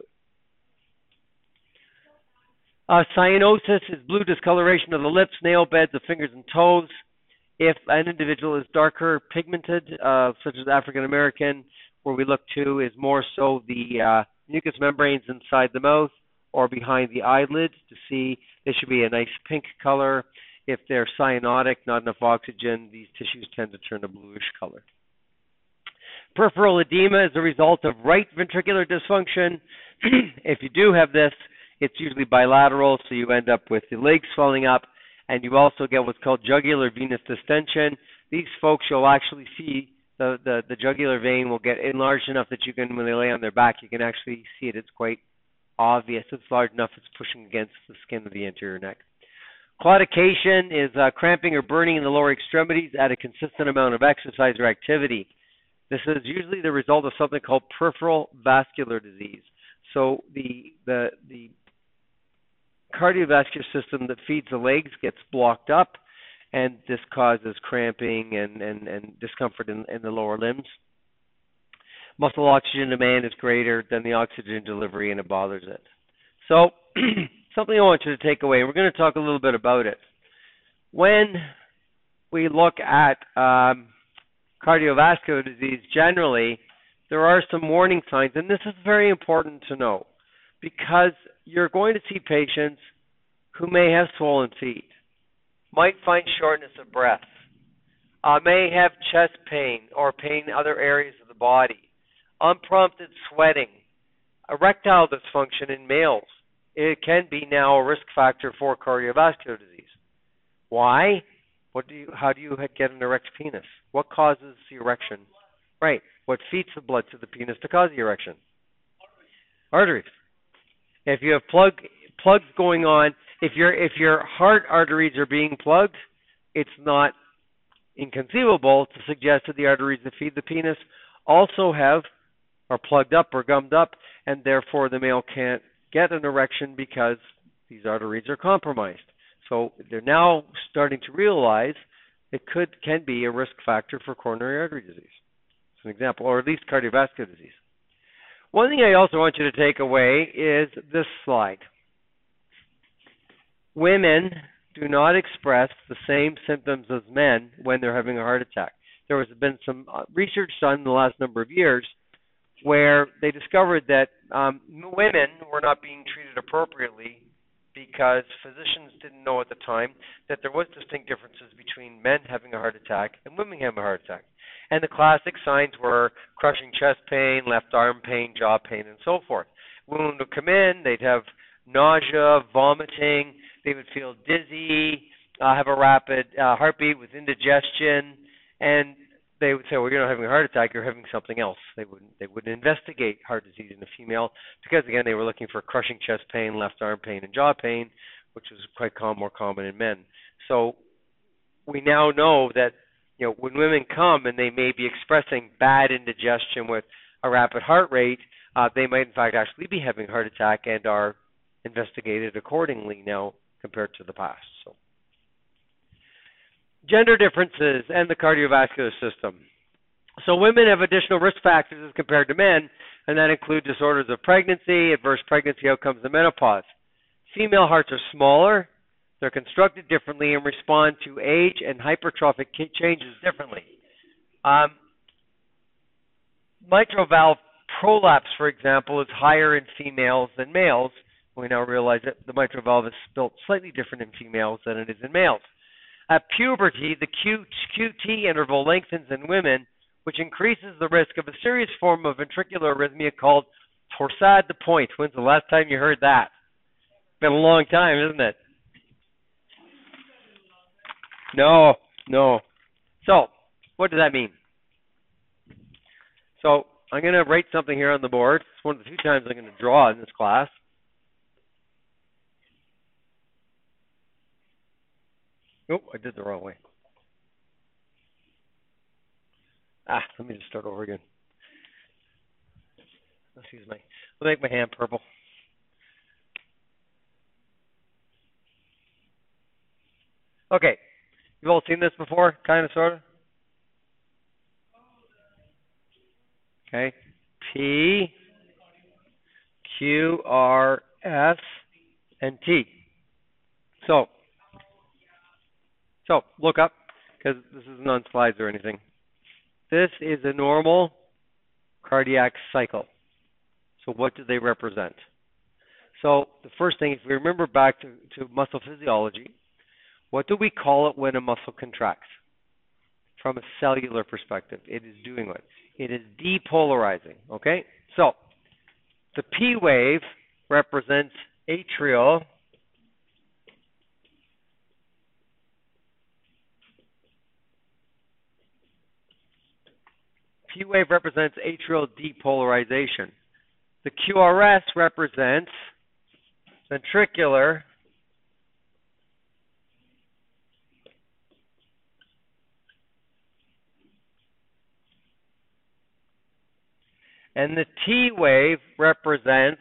Cyanosis is blue discoloration of the lips, nail beds, the fingers and toes. If an individual is darker pigmented, such as African American, where we look to is more so the mucous membranes inside the mouth or behind the eyelids to see, they should be a nice pink color. If they're cyanotic, not enough oxygen, these tissues tend to turn a bluish color. Peripheral edema is a result of right ventricular dysfunction. If you do have this, it's usually bilateral, so you end up with the legs swelling up, and you also get what's called jugular venous distension. These folks, you'll actually see the jugular vein will get enlarged enough that you can, when they lay on their back, you can actually see it. It's quite obvious. It's large enough it's pushing against the skin of the anterior neck. Claudication is cramping or burning in the lower extremities at a consistent amount of exercise or activity. This is usually the result of something called peripheral vascular disease. So the cardiovascular system that feeds the legs gets blocked up, and this causes cramping and discomfort in the lower limbs. Muscle oxygen demand is greater than the oxygen delivery, and it bothers it. So something I want you to take away, we're going to talk a little bit about it. When we look at cardiovascular disease generally, there are some warning signs, and this is very important to know because you're going to see patients who may have swollen feet, might find shortness of breath, may have chest pain or pain in other areas of the body, unprompted sweating, erectile dysfunction in males. It can be now a risk factor for cardiovascular disease. Why? How do you get an erect penis? What causes the erection? Right. What feeds the blood to the penis to cause the erection? Arteries. If you have plugs going on, if your heart arteries are being plugged, it's not inconceivable to suggest that the arteries that feed the penis also are plugged up or gummed up, and therefore the male can't get an erection because these arteries are compromised. So they're now starting to realize it can be a risk factor for coronary artery disease. As an example, or at least cardiovascular disease. One thing I also want you to take away is this slide. Women do not express the same symptoms as men when they're having a heart attack. There has been some research done in the last number of years where they discovered that women were not being treated appropriately because physicians didn't know at the time that there was distinct difference between men having a heart attack and women having a heart attack. And the classic signs were crushing chest pain, left arm pain, jaw pain, and so forth. Women would come in, they'd have nausea, vomiting, they would feel dizzy, have a rapid heartbeat with indigestion, and they would say, well, you're not having a heart attack, you're having something else. They wouldn't investigate heart disease in a female because, again, they were looking for crushing chest pain, left arm pain, and jaw pain, which was quite more common in men. So we now know that when women come and they may be expressing bad indigestion with a rapid heart rate, they might in fact actually be having a heart attack and are investigated accordingly now compared to the past. So, gender differences and the cardiovascular system. So women have additional risk factors as compared to men, and that include disorders of pregnancy, adverse pregnancy outcomes, and menopause. Female hearts are smaller. They're constructed differently and respond to age and hypertrophic changes differently. Mitral valve prolapse, for example, is higher in females than males. We now realize that the mitral valve is built slightly different in females than it is in males. At puberty, the QT interval lengthens in women, which increases the risk of a serious form of ventricular arrhythmia called torsade de pointe. When's the last time you heard that? Been a long time, isn't it? No. So, what does that mean? So, I'm going to write something here on the board. It's one of the few times I'm going to draw in this class. Oh, I did the wrong way. Let me just start over again. We'll make my hand purple. Okay. You've all seen this before, kind of, sort of? Okay. P, Q, R, S, and T. So look up, because this isn't on slides or anything. This is a normal cardiac cycle. So what do they represent? So the first thing, if we remember back to muscle physiology, what do we call it when a muscle contracts? From a cellular perspective, it is doing what? It is depolarizing, okay? So the P wave represents atrial depolarization. The QRS represents ventricular and the T wave represents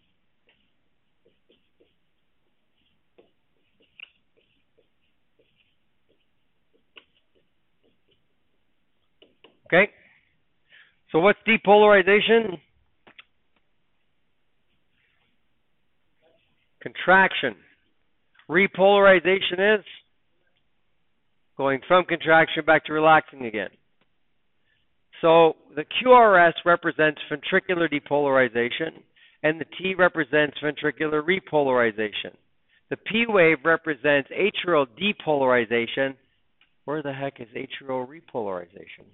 okay. So what's depolarization? Contraction. Repolarization is going from contraction back to relaxing again. So the QRS represents ventricular depolarization, and the T represents ventricular repolarization. The P wave represents atrial depolarization. Where the heck is atrial repolarization?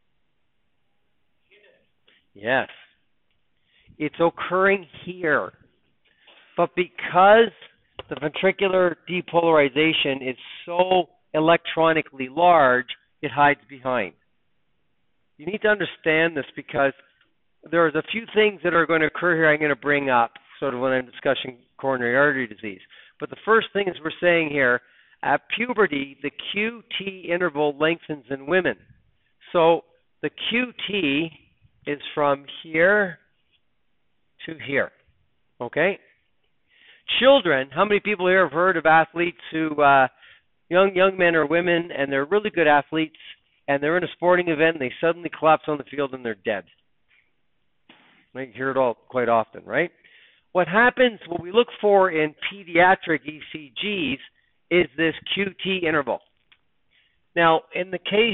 Yes. It's occurring here. But because the ventricular depolarization is so electronically large, it hides behind. You need to understand this because there's a few things that are going to occur here I'm going to bring up sort of when I'm discussing coronary artery disease. But the first thing is we're saying here, at puberty, the QT interval lengthens in women. So the QT is from here to here, okay? Children, how many people here have heard of athletes who, young men or women, and they're really good athletes, and they're in a sporting event, and they suddenly collapse on the field and they're dead? You hear it all quite often, right? What happens, what we look for in pediatric ECGs is this QT interval. Now, in the case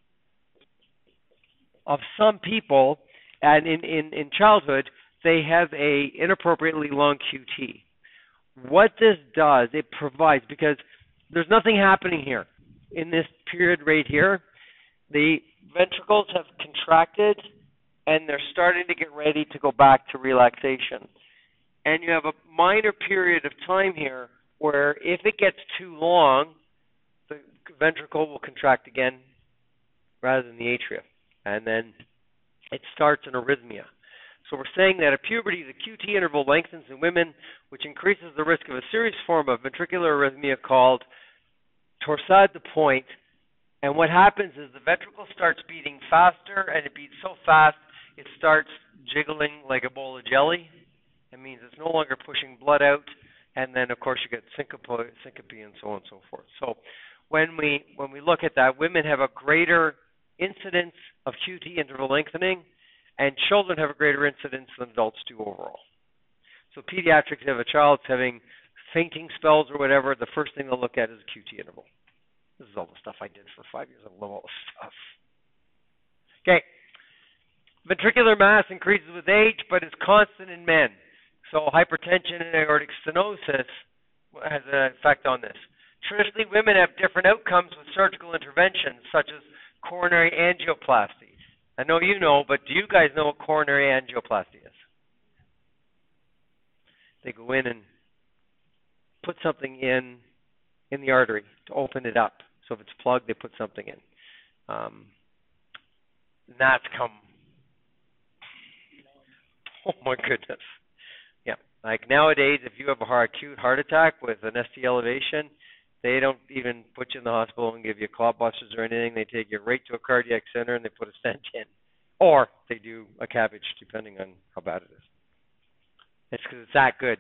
of some people, and in childhood, they have a inappropriately long QT. What this does, it provides, because there's nothing happening here. in this period right here, the ventricles have contracted and they're starting to get ready to go back to relaxation. And you have a minor period of time here where if it gets too long, the ventricle will contract again rather than the atria. And then it starts an arrhythmia. So we're saying that at puberty, the QT interval lengthens in women, which increases the risk of a serious form of ventricular arrhythmia called torsade de pointe. And what happens is the ventricle starts beating faster, and it beats so fast it starts jiggling like a bowl of jelly. It means it's no longer pushing blood out, and then of course you get syncope and so on and so forth. So when we look at that, women have a greater incidence of QT interval lengthening, and children have a greater incidence than adults do overall. So pediatrics, if a child's having fainting spells or whatever, the first thing they'll look at is a QT interval. This is all the stuff I did for 5 years. I love all this stuff. Okay. Ventricular mass increases with age, but is constant in men. So hypertension and aortic stenosis has an effect on this. Traditionally, women have different outcomes with surgical interventions, such as coronary angioplasty. I know you know, but do you guys know what coronary angioplasty is? They go in and put something in the artery to open it up. So if it's plugged, they put something in. That's come. Oh my goodness. Yeah. Like nowadays, if you have a acute heart attack with an ST elevation, they don't even put you in the hospital and give you clot busters or anything. They take you right to a cardiac center and they put a stent in. Or they do a cabbage, depending on how bad it is. It's because it's that good.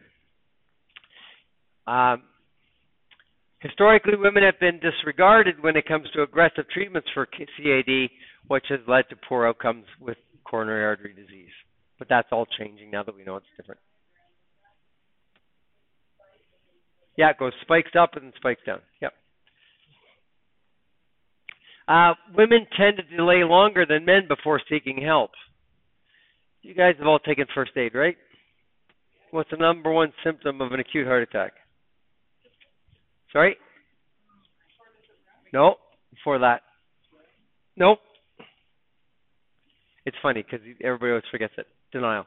Historically, women have been disregarded when it comes to aggressive treatments for CAD, which has led to poor outcomes with coronary artery disease. But that's all changing now that we know it's different. Yeah, it goes spikes up and then spikes down. Yep. Women tend to delay longer than men before seeking help. You guys have all taken first aid, right? What's the number one symptom of an acute heart attack? Sorry? No, before that. Nope. It's funny because everybody always forgets it. Denial.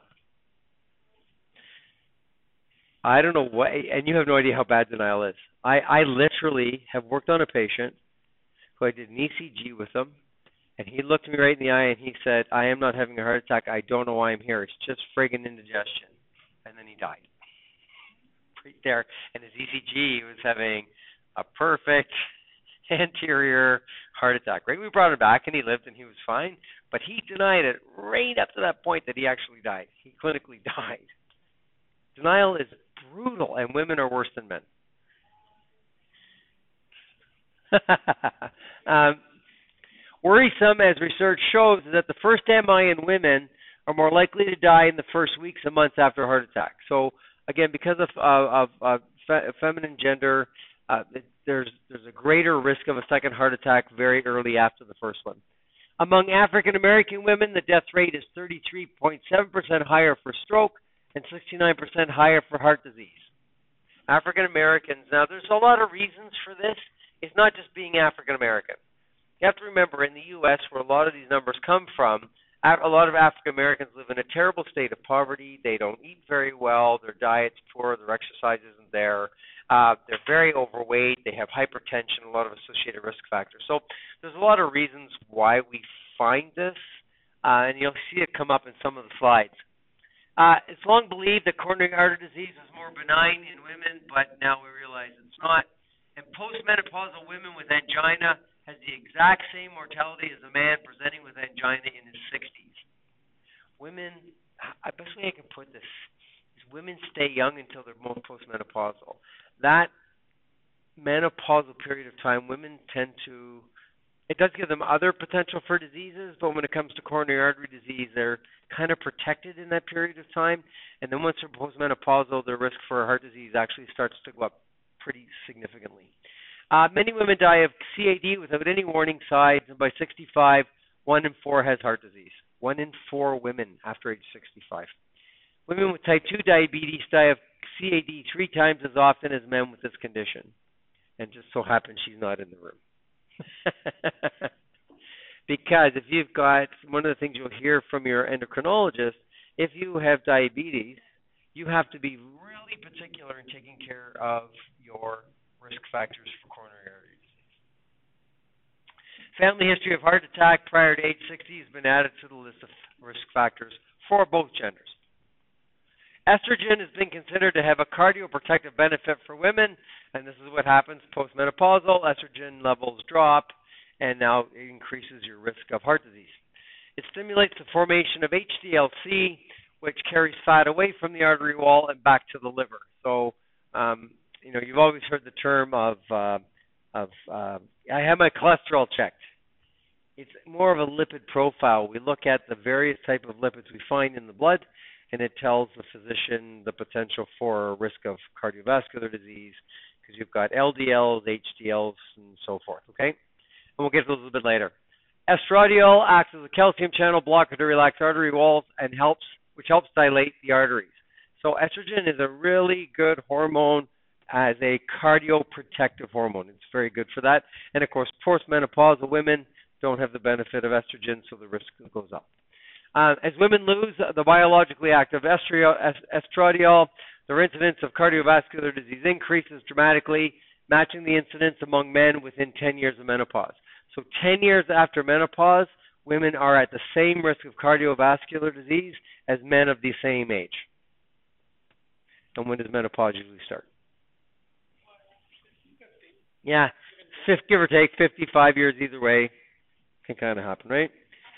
I don't know what, and you have no idea how bad denial is. I literally have worked on a patient who I did an ECG with him, and he looked me right in the eye and he said, I am not having a heart attack. I don't know why I'm here. It's just friggin' indigestion. And then he died. Right there. And his ECG was having a perfect anterior heart attack. Right? We brought him back and he lived and he was fine, but he denied it right up to that point that he actually died. He clinically died. Denial is brutal, and women are worse than men. Worrisome, as research shows, is that the first MI in women are more likely to die in the first weeks and months after a heart attack. So, again, because of feminine gender, there's a greater risk of a second heart attack very early after the first one. Among African American women, the death rate is 33.7% higher for stroke and 69% higher for heart disease. African Americans, now there's a lot of reasons for this. It's not just being African American. You have to remember, in the U.S., where a lot of these numbers come from, a lot of African Americans live in a terrible state of poverty. They don't eat very well. Their diet's poor. Their exercise isn't there. They're very overweight. They have hypertension, a lot of associated risk factors. So there's a lot of reasons why we find this, and you'll see it come up in some of the slides. It's long believed that coronary artery disease is more benign in women, but now we realize it's not. And postmenopausal women with angina has the exact same mortality as a man presenting with angina in his 60s. Women, the best way I can put this is women stay young until they're most postmenopausal. That menopausal period of time, women tend to, it does give them other potential for diseases, but when it comes to coronary artery disease, they're kind of protected in that period of time. And then once they're postmenopausal, their risk for heart disease actually starts to go up pretty significantly. Many women die of CAD without any warning signs, and by 65, 1 in 4 has heart disease. 1 in 4 women after age 65. Women with type 2 diabetes die of CAD 3 times as often as men with this condition. And just so happens she's not in the room. Because if you've got, one of the things you'll hear from your endocrinologist, if you have diabetes, you have to be really particular in taking care of your risk factors for coronary artery disease. Family history of heart attack prior to age 60 has been added to the list of risk factors for both genders. Estrogen has been considered to have a cardioprotective benefit for women, and this is what happens postmenopausal. Estrogen levels drop, and now it increases your risk of heart disease. It stimulates the formation of HDL-C, which carries fat away from the artery wall and back to the liver. So, you've always heard the term of I have my cholesterol checked. It's more of a lipid profile. We look at the various type of lipids we find in the blood, and it tells the physician the potential for a risk of cardiovascular disease because you've got LDLs, HDLs, and so forth, okay? And we'll get to those a little bit later. Estradiol acts as a calcium channel blocker to relax artery walls and which helps dilate the arteries. So estrogen is a really good hormone as a cardioprotective hormone. It's very good for that. And, of course, postmenopausal women don't have the benefit of estrogen, so the risk goes up. As women lose the biologically active estradiol, their incidence of cardiovascular disease increases dramatically, matching the incidence among men within 10 years of menopause. So 10 years after menopause, women are at the same risk of cardiovascular disease as men of the same age. And when does menopause usually start? Yeah, give or take, 55 years either way can kind of happen, right?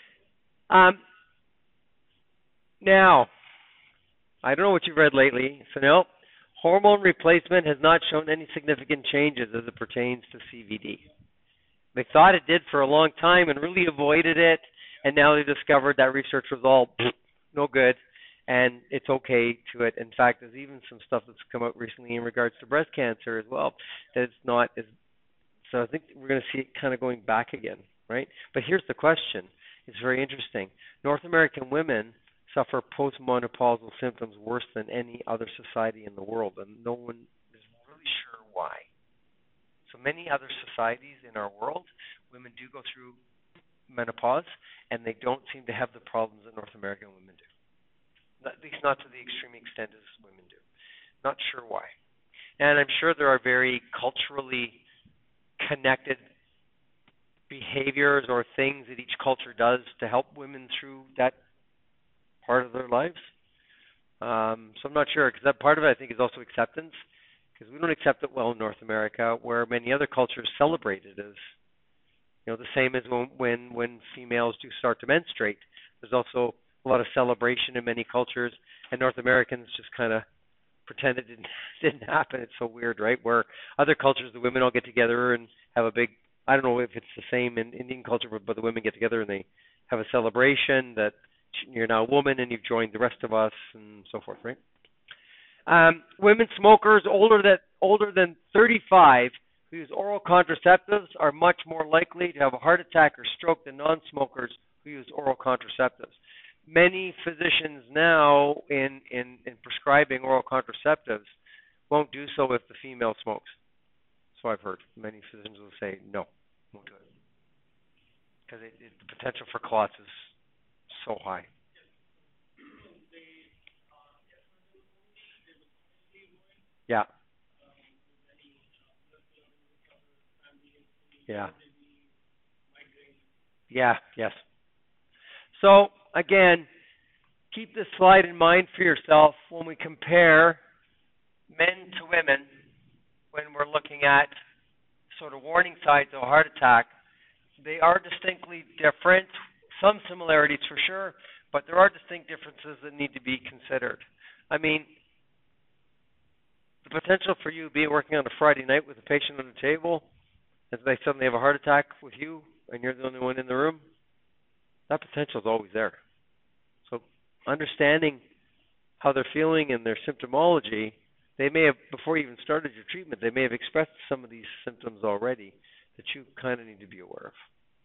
Now, I don't know what you've read lately, so no, hormone replacement has not shown any significant changes as it pertains to CVD. They thought it did for a long time and really avoided it, and now they discovered that research was all no good, and it's okay to it. In fact, there's even some stuff that's come out recently in regards to breast cancer as well that it's not as. So I think we're going to see it kind of going back again, right? But here's the question. It's very interesting. North American women suffer postmenopausal symptoms worse than any other society in the world, and no one is really sure why. So many other societies in our world, women do go through menopause, and they don't seem to have the problems that North American women do. At least not to the extreme extent as women do. Not sure why. And I'm sure there are very culturally connected behaviors or things that each culture does to help women through that part of their lives. So I'm not sure, because that part of it I think is also acceptance, because we don't accept it well in North America, where many other cultures celebrate it as, the same as when females do start to menstruate. There's also a lot of celebration in many cultures, and North Americans just kind of pretend it didn't happen. It's so weird, right? Where other cultures, the women all get together and have a big, I don't know if it's the same in Indian culture, but the women get together and they have a celebration that you're now a woman and you've joined the rest of us and so forth, right? Women smokers older than 35 who use oral contraceptives are much more likely to have a heart attack or stroke than non-smokers who use oral contraceptives. Many physicians now in prescribing oral contraceptives won't do so if the female smokes. So I've heard. Many physicians will say, no, won't do it. Because the potential for clots is so high. Yeah. Yeah. Yeah, yes. So, again, keep this slide in mind for yourself when we compare men to women when we're looking at sort of warning signs of a heart attack. They are distinctly different, some similarities for sure, but there are distinct differences that need to be considered. I mean, the potential for you being working on a Friday night with a patient on the table and they suddenly have a heart attack with you and you're the only one in the room, that potential is always there. So understanding how they're feeling and their symptomology, they may have, before you even started your treatment, they may have expressed some of these symptoms already that you kind of need to be aware of.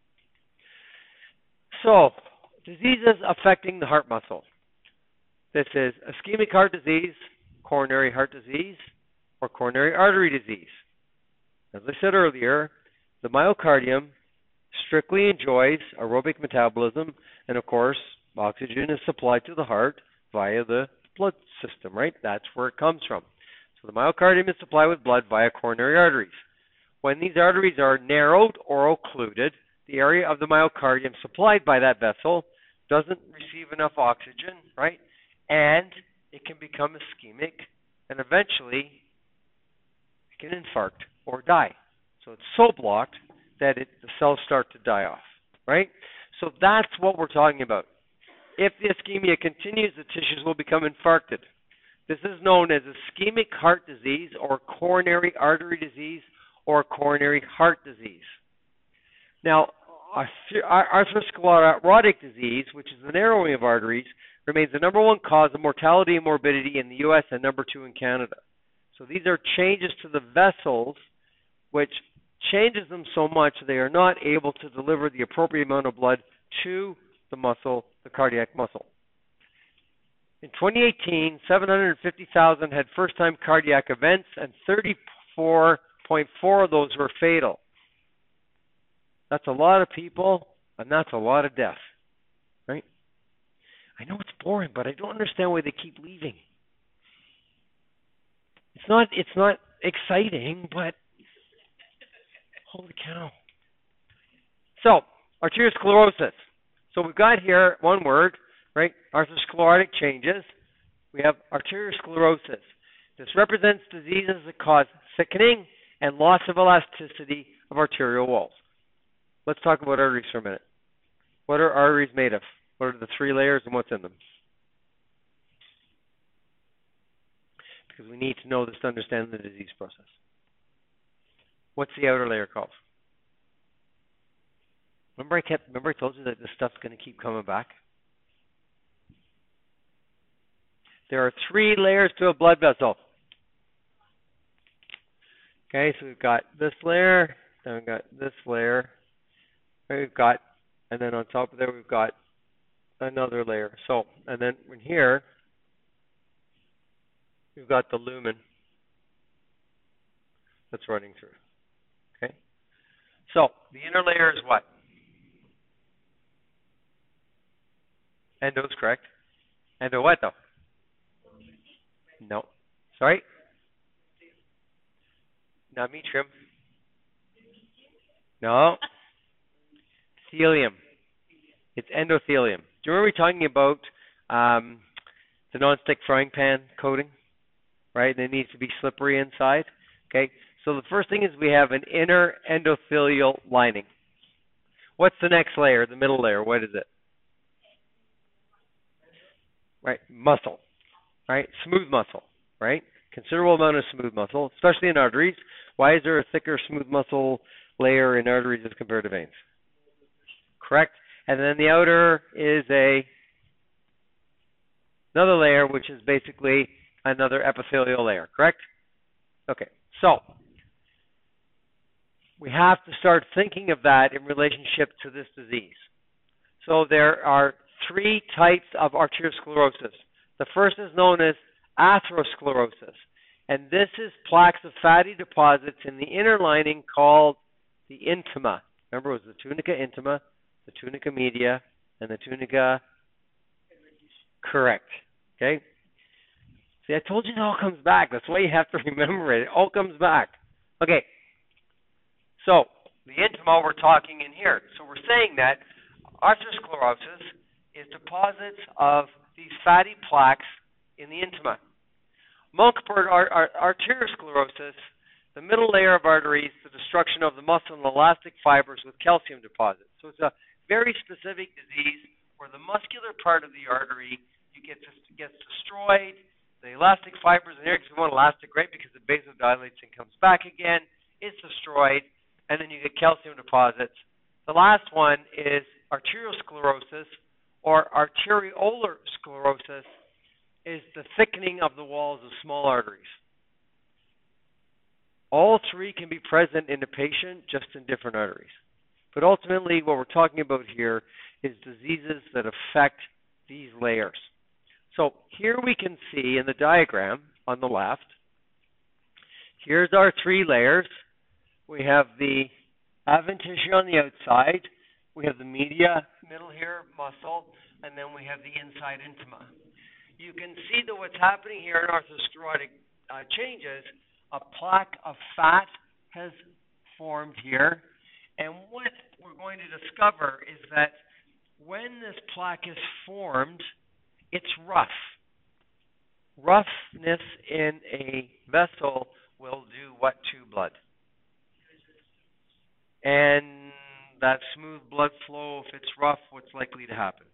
So, diseases affecting the heart muscle. This is ischemic heart disease, coronary heart disease, or coronary artery disease. As I said earlier, the myocardium strictly enjoys aerobic metabolism, and of course, oxygen is supplied to the heart via the blood system, right? That's where it comes from. So the myocardium is supplied with blood via coronary arteries. When these arteries are narrowed or occluded, the area of the myocardium supplied by that vessel doesn't receive enough oxygen, right? And it can become ischemic, and eventually it can infarct or die. So it's so blocked that the cells start to die off, right? So that's what we're talking about. If the ischemia continues, the tissues will become infarcted. This is known as ischemic heart disease or coronary artery disease or coronary heart disease. Now, atherosclerotic disease, which is the narrowing of arteries, remains the number one cause of mortality and morbidity in the U.S. and number 2 in Canada. So these are changes to the vessels, which changes them so much they are not able to deliver the appropriate amount of blood to the muscle, the cardiac muscle. In 2018, 750,000 had first-time cardiac events, and 34.4 of those were fatal. That's a lot of people, and that's a lot of death, right? I know it's boring, but I don't understand why they keep leaving. It's not exciting, but holy cow. So, arteriosclerosis. So we've got here one word, right? Atherosclerotic changes. We have arteriosclerosis. This represents diseases that cause thickening and loss of elasticity of arterial walls. Let's talk about arteries for a minute. What are arteries made of? What are the 3 layers and what's in them? Because we need to know this to understand the disease process. What's the outer layer called? Remember I told you that this stuff's going to keep coming back? There are 3 layers to a blood vessel. Okay, so we've got this layer, then we've got this layer, and then on top of there we've got another layer. So, and then in here, we've got the lumen that's running through. Okay? So, the inner layer is what? Endo's correct. Endo what, though? No. Sorry? Not metrium. No. Thelium. It's endothelium. Do you remember we talking about the non-stick frying pan coating? Right? And it needs to be slippery inside. Okay? So the first thing is we have an inner endothelial lining. What's the next layer, the middle layer? What is it? Right? Muscle. Right? Smooth muscle. Right? Considerable amount of smooth muscle, especially in arteries. Why is there a thicker smooth muscle layer in arteries as compared to veins? Correct. And then the outer is another layer, which is basically another epithelial layer. Correct? Okay. So we have to start thinking of that in relationship to this disease. So there are 3 types of arteriosclerosis. The first is known as atherosclerosis, and this is plaques of fatty deposits in the inner lining called the intima. Remember, it was the tunica intima, the tunica media, and the tunica. Correct. Okay. See, I told you it all comes back. That's why you have to remember it. It all comes back. Okay. So the intima we're talking in here. So we're saying that atherosclerosis is deposits of these fatty plaques in the intima. Multiple arteriosclerosis, the middle layer of arteries, the destruction of the muscle and elastic fibers with calcium deposits. So it's a very specific disease where the muscular part of the artery gets destroyed. The elastic fibers, and here we want elastic, right, because it vasodilates and comes back again. It's destroyed, and then you get calcium deposits. The last one is arteriosclerosis, or arteriolar sclerosis, is the thickening of the walls of small arteries. All 3 can be present in a patient, just in different arteries. But ultimately, what we're talking about here is diseases that affect these layers. So here we can see in the diagram on the left, here's our 3 layers. We have the Adventitia on the outside. We have the media middle here, muscle, and then we have the inside intima. You can see that what's happening here in arthrosclerotic changes, a plaque of fat has formed here. And what we're going to discover is that when this plaque is formed, it's rough. Roughness in a vessel will do what to blood? And that smooth blood flow, if it's rough, what's likely to happen?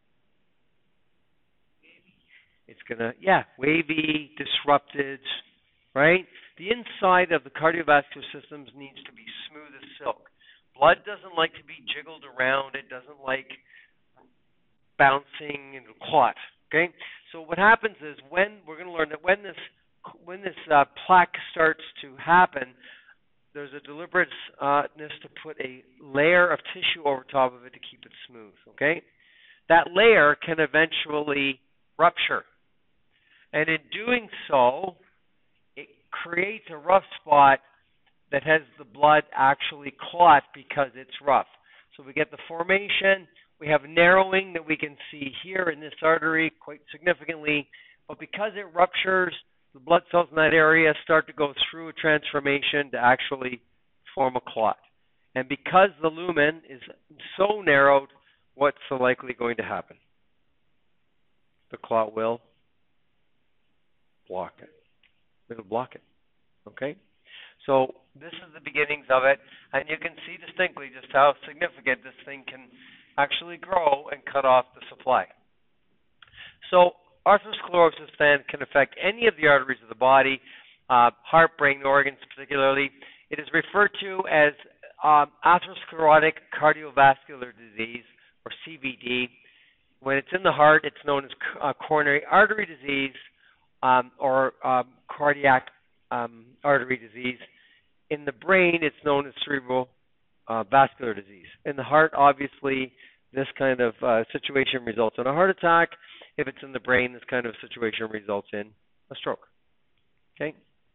It's going to, wavy, disrupted, right? The inside of the cardiovascular systems needs to be smooth as silk. Blood doesn't like to be jiggled around. It doesn't like bouncing and clot, okay? So what happens is we're going to learn that when this plaque starts to happen, there's a deliberateness to put a layer of tissue over top of it to keep it smooth, okay? That layer can eventually rupture. And in doing so, it creates a rough spot that has the blood actually clot because it's rough. So we get the formation. We have narrowing that we can see here in this artery quite significantly. But because it ruptures, the blood cells in that area start to go through a transformation to actually form a clot. And because the lumen is so narrowed, what's so likely going to happen? The clot will block it. It'll block it. Okay? So this is the beginnings of it, and you can see distinctly just how significant this thing can actually grow and cut off the supply. So arthrosclerosis then can affect any of the arteries of the body, heart, brain, organs particularly. It is referred to as atherosclerotic cardiovascular disease, or CVD. When it's in the heart, it's known as coronary artery disease or cardiac artery disease. In the brain, it's known as cerebral vascular disease. In the heart, obviously, this kind of situation results in a heart attack. If it's in the brain, this kind of situation results in a stroke. Okay?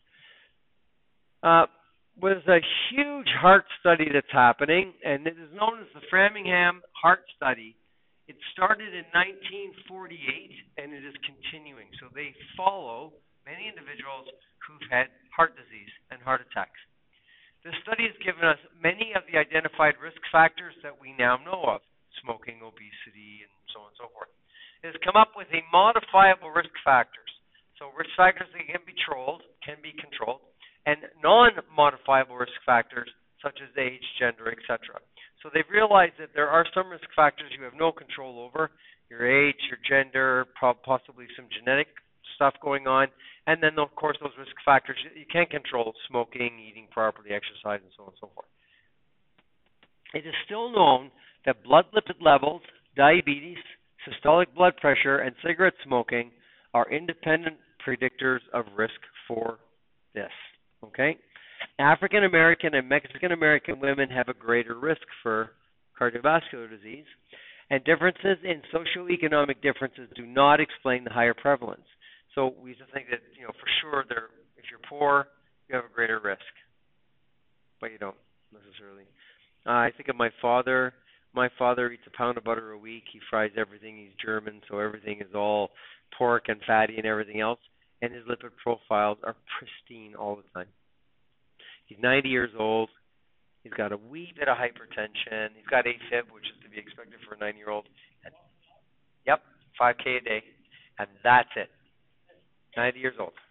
There's a huge heart study that's happening, and it is known as the Framingham Heart Study. It started in 1948, and it is continuing. So they follow many individuals who've had heart disease and heart attacks. This study has given us many of the identified risk factors that we now know of, smoking, obesity, and so on and so forth. It has come up with a modifiable risk factors. So risk factors that can be controlled, and non-modifiable risk factors such as age, gender, etc. So they've realized that there are some risk factors you have no control over, your age, your gender, possibly some genetic stuff going on, and then, of course, those risk factors you can't control, smoking, eating properly, exercise, and so on and so forth. It is still known that blood lipid levels, diabetes, systolic blood pressure, and cigarette smoking are independent predictors of risk for this. Okay? African American and Mexican American women have a greater risk for cardiovascular disease, and differences in socioeconomic differences do not explain the higher prevalence. So we used to think that, for sure, if you're poor, you have a greater risk, but you don't necessarily. I think of my father. My father eats a pound of butter a week. He fries everything. He's German, so everything is all pork and fatty and everything else, and his lipid profiles are pristine all the time. He's 90 years old. He's got a wee bit of hypertension. He's got AFib, which is to be expected for a 9-year-old. Yep, 5K a day, and that's it. 90 years old.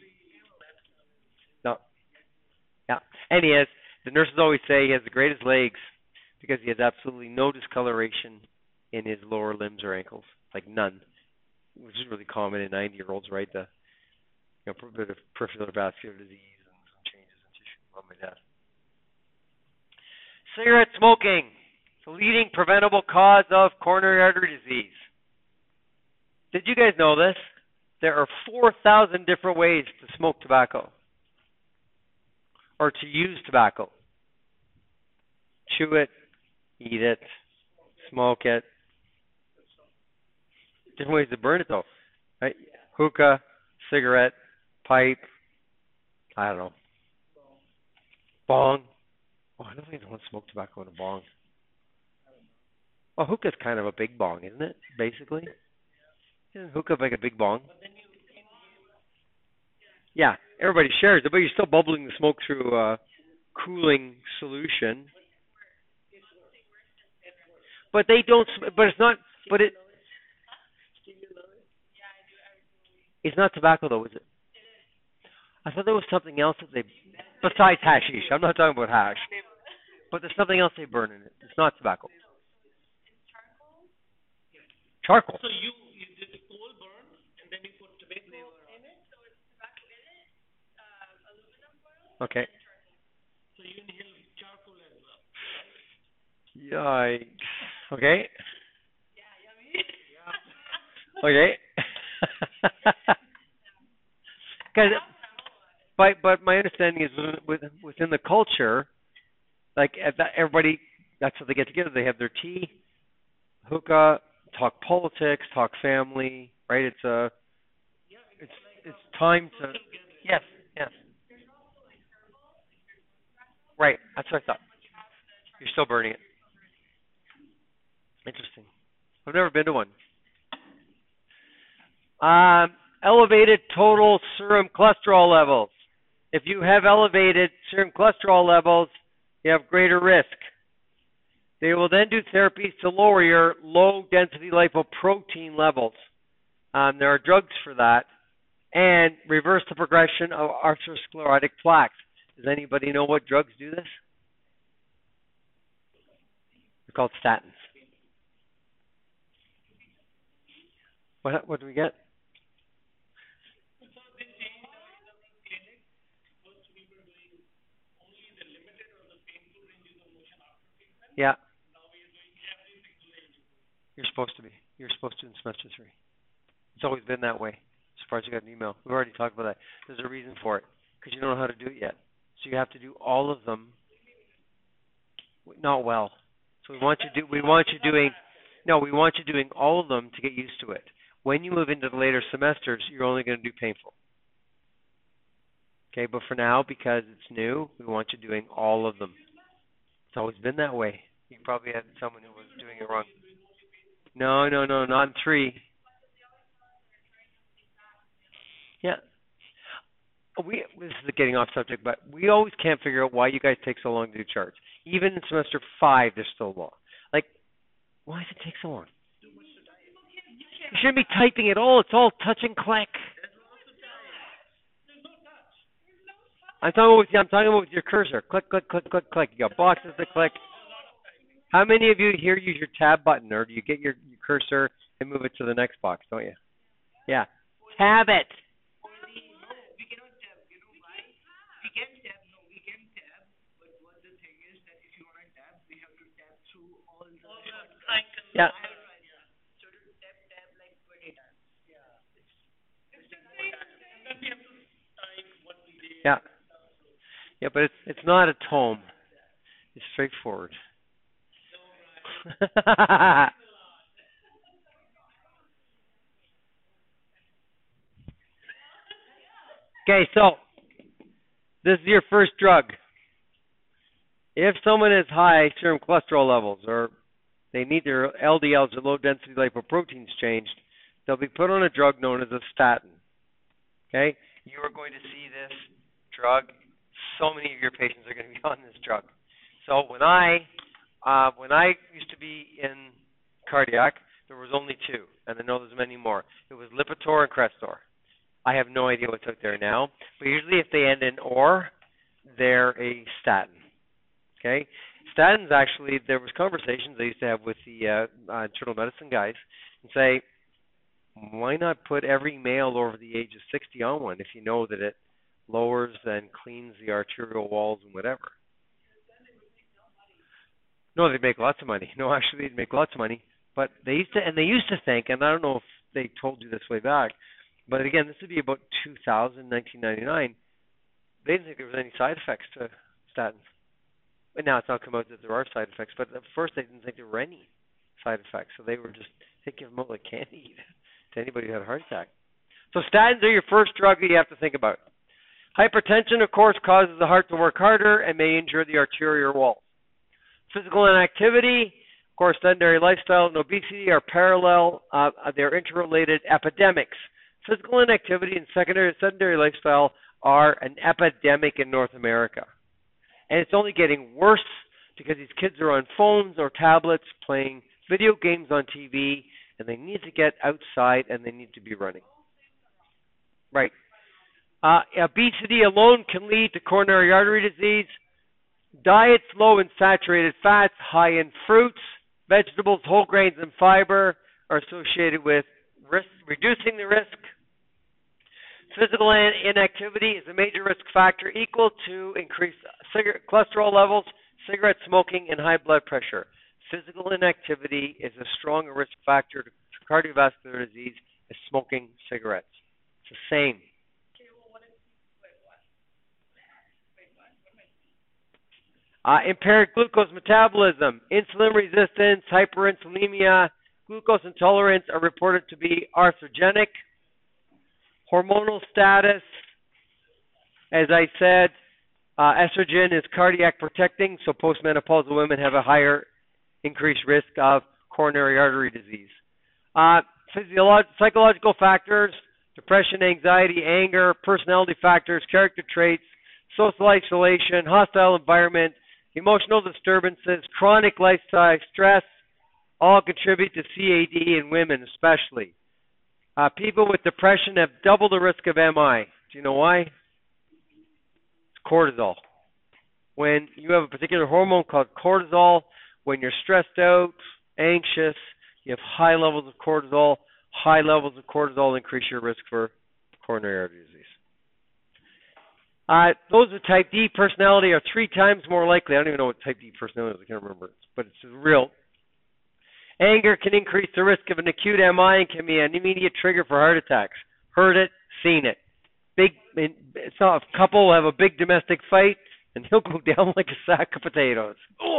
No. Yeah. And the nurses always say he has the greatest legs because he has absolutely no discoloration in his lower limbs or ankles, like none, which is really common in 90-year-olds, right? The bit of peripheral vascular disease and some changes in tissue on my dad. Cigarette smoking, the leading preventable cause of coronary artery disease. Did you guys know this? There are 4,000 different ways to smoke tobacco or to use tobacco. Chew it, eat it, smoke it. Different ways to burn it, though. Right? Hookah, cigarette, pipe, I don't know. Bong. Oh, I don't think I want to smoke tobacco in a bong. Well, hookah's kind of a big bong, isn't it? Basically, isn't hookah like a big bong? Yeah, everybody shares it, but you're still bubbling the smoke through a cooling solution. But they don't. But it's not. But it's not tobacco though, is it? I thought there was something else that they besides hashish. I'm not talking about hash. But there's something else they burn in it. It's not tobacco. Charcoal. So you did the coal burn and then you put tobacco in it. Okay. So you inhale charcoal as well. Yikes. Okay. Okay. Because, but my understanding is within the culture, like everybody, that's how they get together. They have their tea, hookah, talk politics, talk family, right? It's time to yes. Right, that's what I thought. You're still burning it. Interesting. I've never been to one. Elevated total serum cholesterol levels. If you have elevated serum cholesterol levels, you have greater risk. They will then do therapies to lower your low-density lipoprotein levels. There are drugs for that. And reverse the progression of atherosclerotic plaques. Does anybody know what drugs do this? They're called statins. What do we get? Yeah. You're supposed to be. You're supposed to in semester 3. It's always been that way. Surprised you got an email. We've already talked about that. There's a reason for it. Because you don't know how to do it yet. So you have to do all of them. Not well. So we want you doing all of them to get used to it. When you move into the later semesters, you're only going to do painful. Okay, but for now, because it's new, we want you doing all of them. It's always been that way. You probably had someone who was doing it wrong. No, not in 3. Yeah. This is getting off subject, but we always can't figure out why you guys take so long to do charts. Even in semester 5, they're still long. Like, why does it take so long? You shouldn't be typing at all. It's all touch and click. I'm talking about with your cursor. Click, click, click, click, click. You got boxes to click. How many of you here use your tab button, or do you get your cursor and move it to the next box, don't you? Yeah. Tab it. Yeah. Yeah. Yeah, but it's not a tome. It's straightforward. Okay, so this is your first drug. If someone has high serum cholesterol levels or they need their LDLs or low density lipoproteins changed, they'll be put on a drug known as a statin. Okay? You are going to see this drug. So many of your patients are going to be on this drug. So when I used to be in cardiac, there was only 2, and I know there's many more. It was Lipitor and Crestor. I have no idea what's out there now, but usually if they end in or, they're a statin. Okay? Statins actually, there was conversations I used to have with the internal medicine guys and say, why not put every male over the age of 60 on one if you know that it lowers and cleans the arterial walls and whatever? No, they'd make lots of money. No, actually, they'd make lots of money. But they used to think, and I don't know if they told you this way back, but again, this would be about 1999. They didn't think there was any side effects to statins. But now it's not come out that there are side effects. But at first, they didn't think there were any side effects, so they were just thinking of them out like candy to anybody who had a heart attack. So statins are your first drug that you have to think about. Hypertension, of course, causes the heart to work harder and may injure the arterial walls. Physical inactivity, of course, sedentary lifestyle and obesity are parallel. They're interrelated epidemics. Physical inactivity and sedentary lifestyle are an epidemic in North America. And it's only getting worse because these kids are on phones or tablets playing video games on TV, and they need to get outside and they need to be running. Right. Obesity alone can lead to coronary artery disease. Diets low in saturated fats, high in fruits, vegetables, whole grains, and fiber are associated with reducing the risk. Physical inactivity is a major risk factor equal to increased cholesterol levels, cigarette smoking, and high blood pressure. Physical inactivity is a strong risk factor to cardiovascular disease as smoking cigarettes. It's the same. Impaired glucose metabolism, insulin resistance, hyperinsulinemia, glucose intolerance are reported to be arthrogenic. Hormonal status, as I said, estrogen is cardiac protecting, so postmenopausal women have a higher increased risk of coronary artery disease. Psychological factors, depression, anxiety, anger, personality factors, character traits, social isolation, hostile environment, emotional disturbances, chronic lifestyle stress, all contribute to CAD in women especially. People with depression have double the risk of MI. Do you know why? It's cortisol. When you have a particular hormone called cortisol, when you're stressed out, anxious, you have high levels of cortisol. High levels of cortisol increase your risk for coronary artery disease. Those with type D personality are 3 times more likely. I don't even know what type D personality is. I can't remember. But it's real. Anger can increase the risk of an acute MI and can be an immediate trigger for heart attacks. Heard it, seen it. It's not a couple will have a big domestic fight and he'll go down like a sack of potatoes.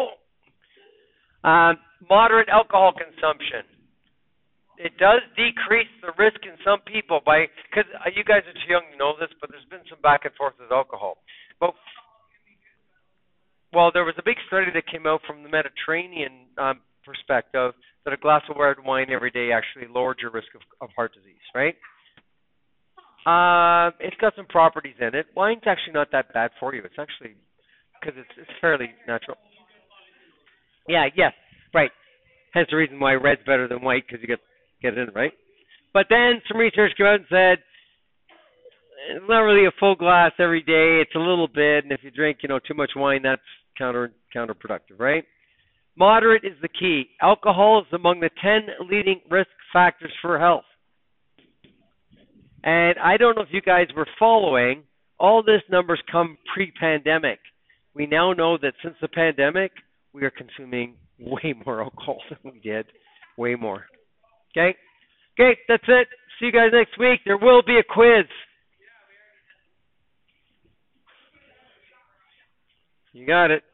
Moderate alcohol consumption. It does decrease the risk in some people because you guys are too young to know this, but there's been some back and forth with alcohol. Well, there was a big study that came out from the Mediterranean perspective that a glass of red wine every day actually lowered your risk of heart disease, right? It's got some properties in it. Wine's actually not that bad for you. It's actually because it's fairly natural. Yeah, right. Hence the reason why red's better than white because you get it in, right? But then some research came out and said it's not really a full glass every day. It's a little bit, and if you drink, too much wine, that's counterproductive, right? Moderate is the key. Alcohol is among the 10 leading risk factors for health. And I don't know if you guys were following, all these numbers come pre-pandemic. We now know that since the pandemic, we are consuming way more alcohol than we did. Way more. Okay, that's it. See you guys next week. There will be a quiz. You got it.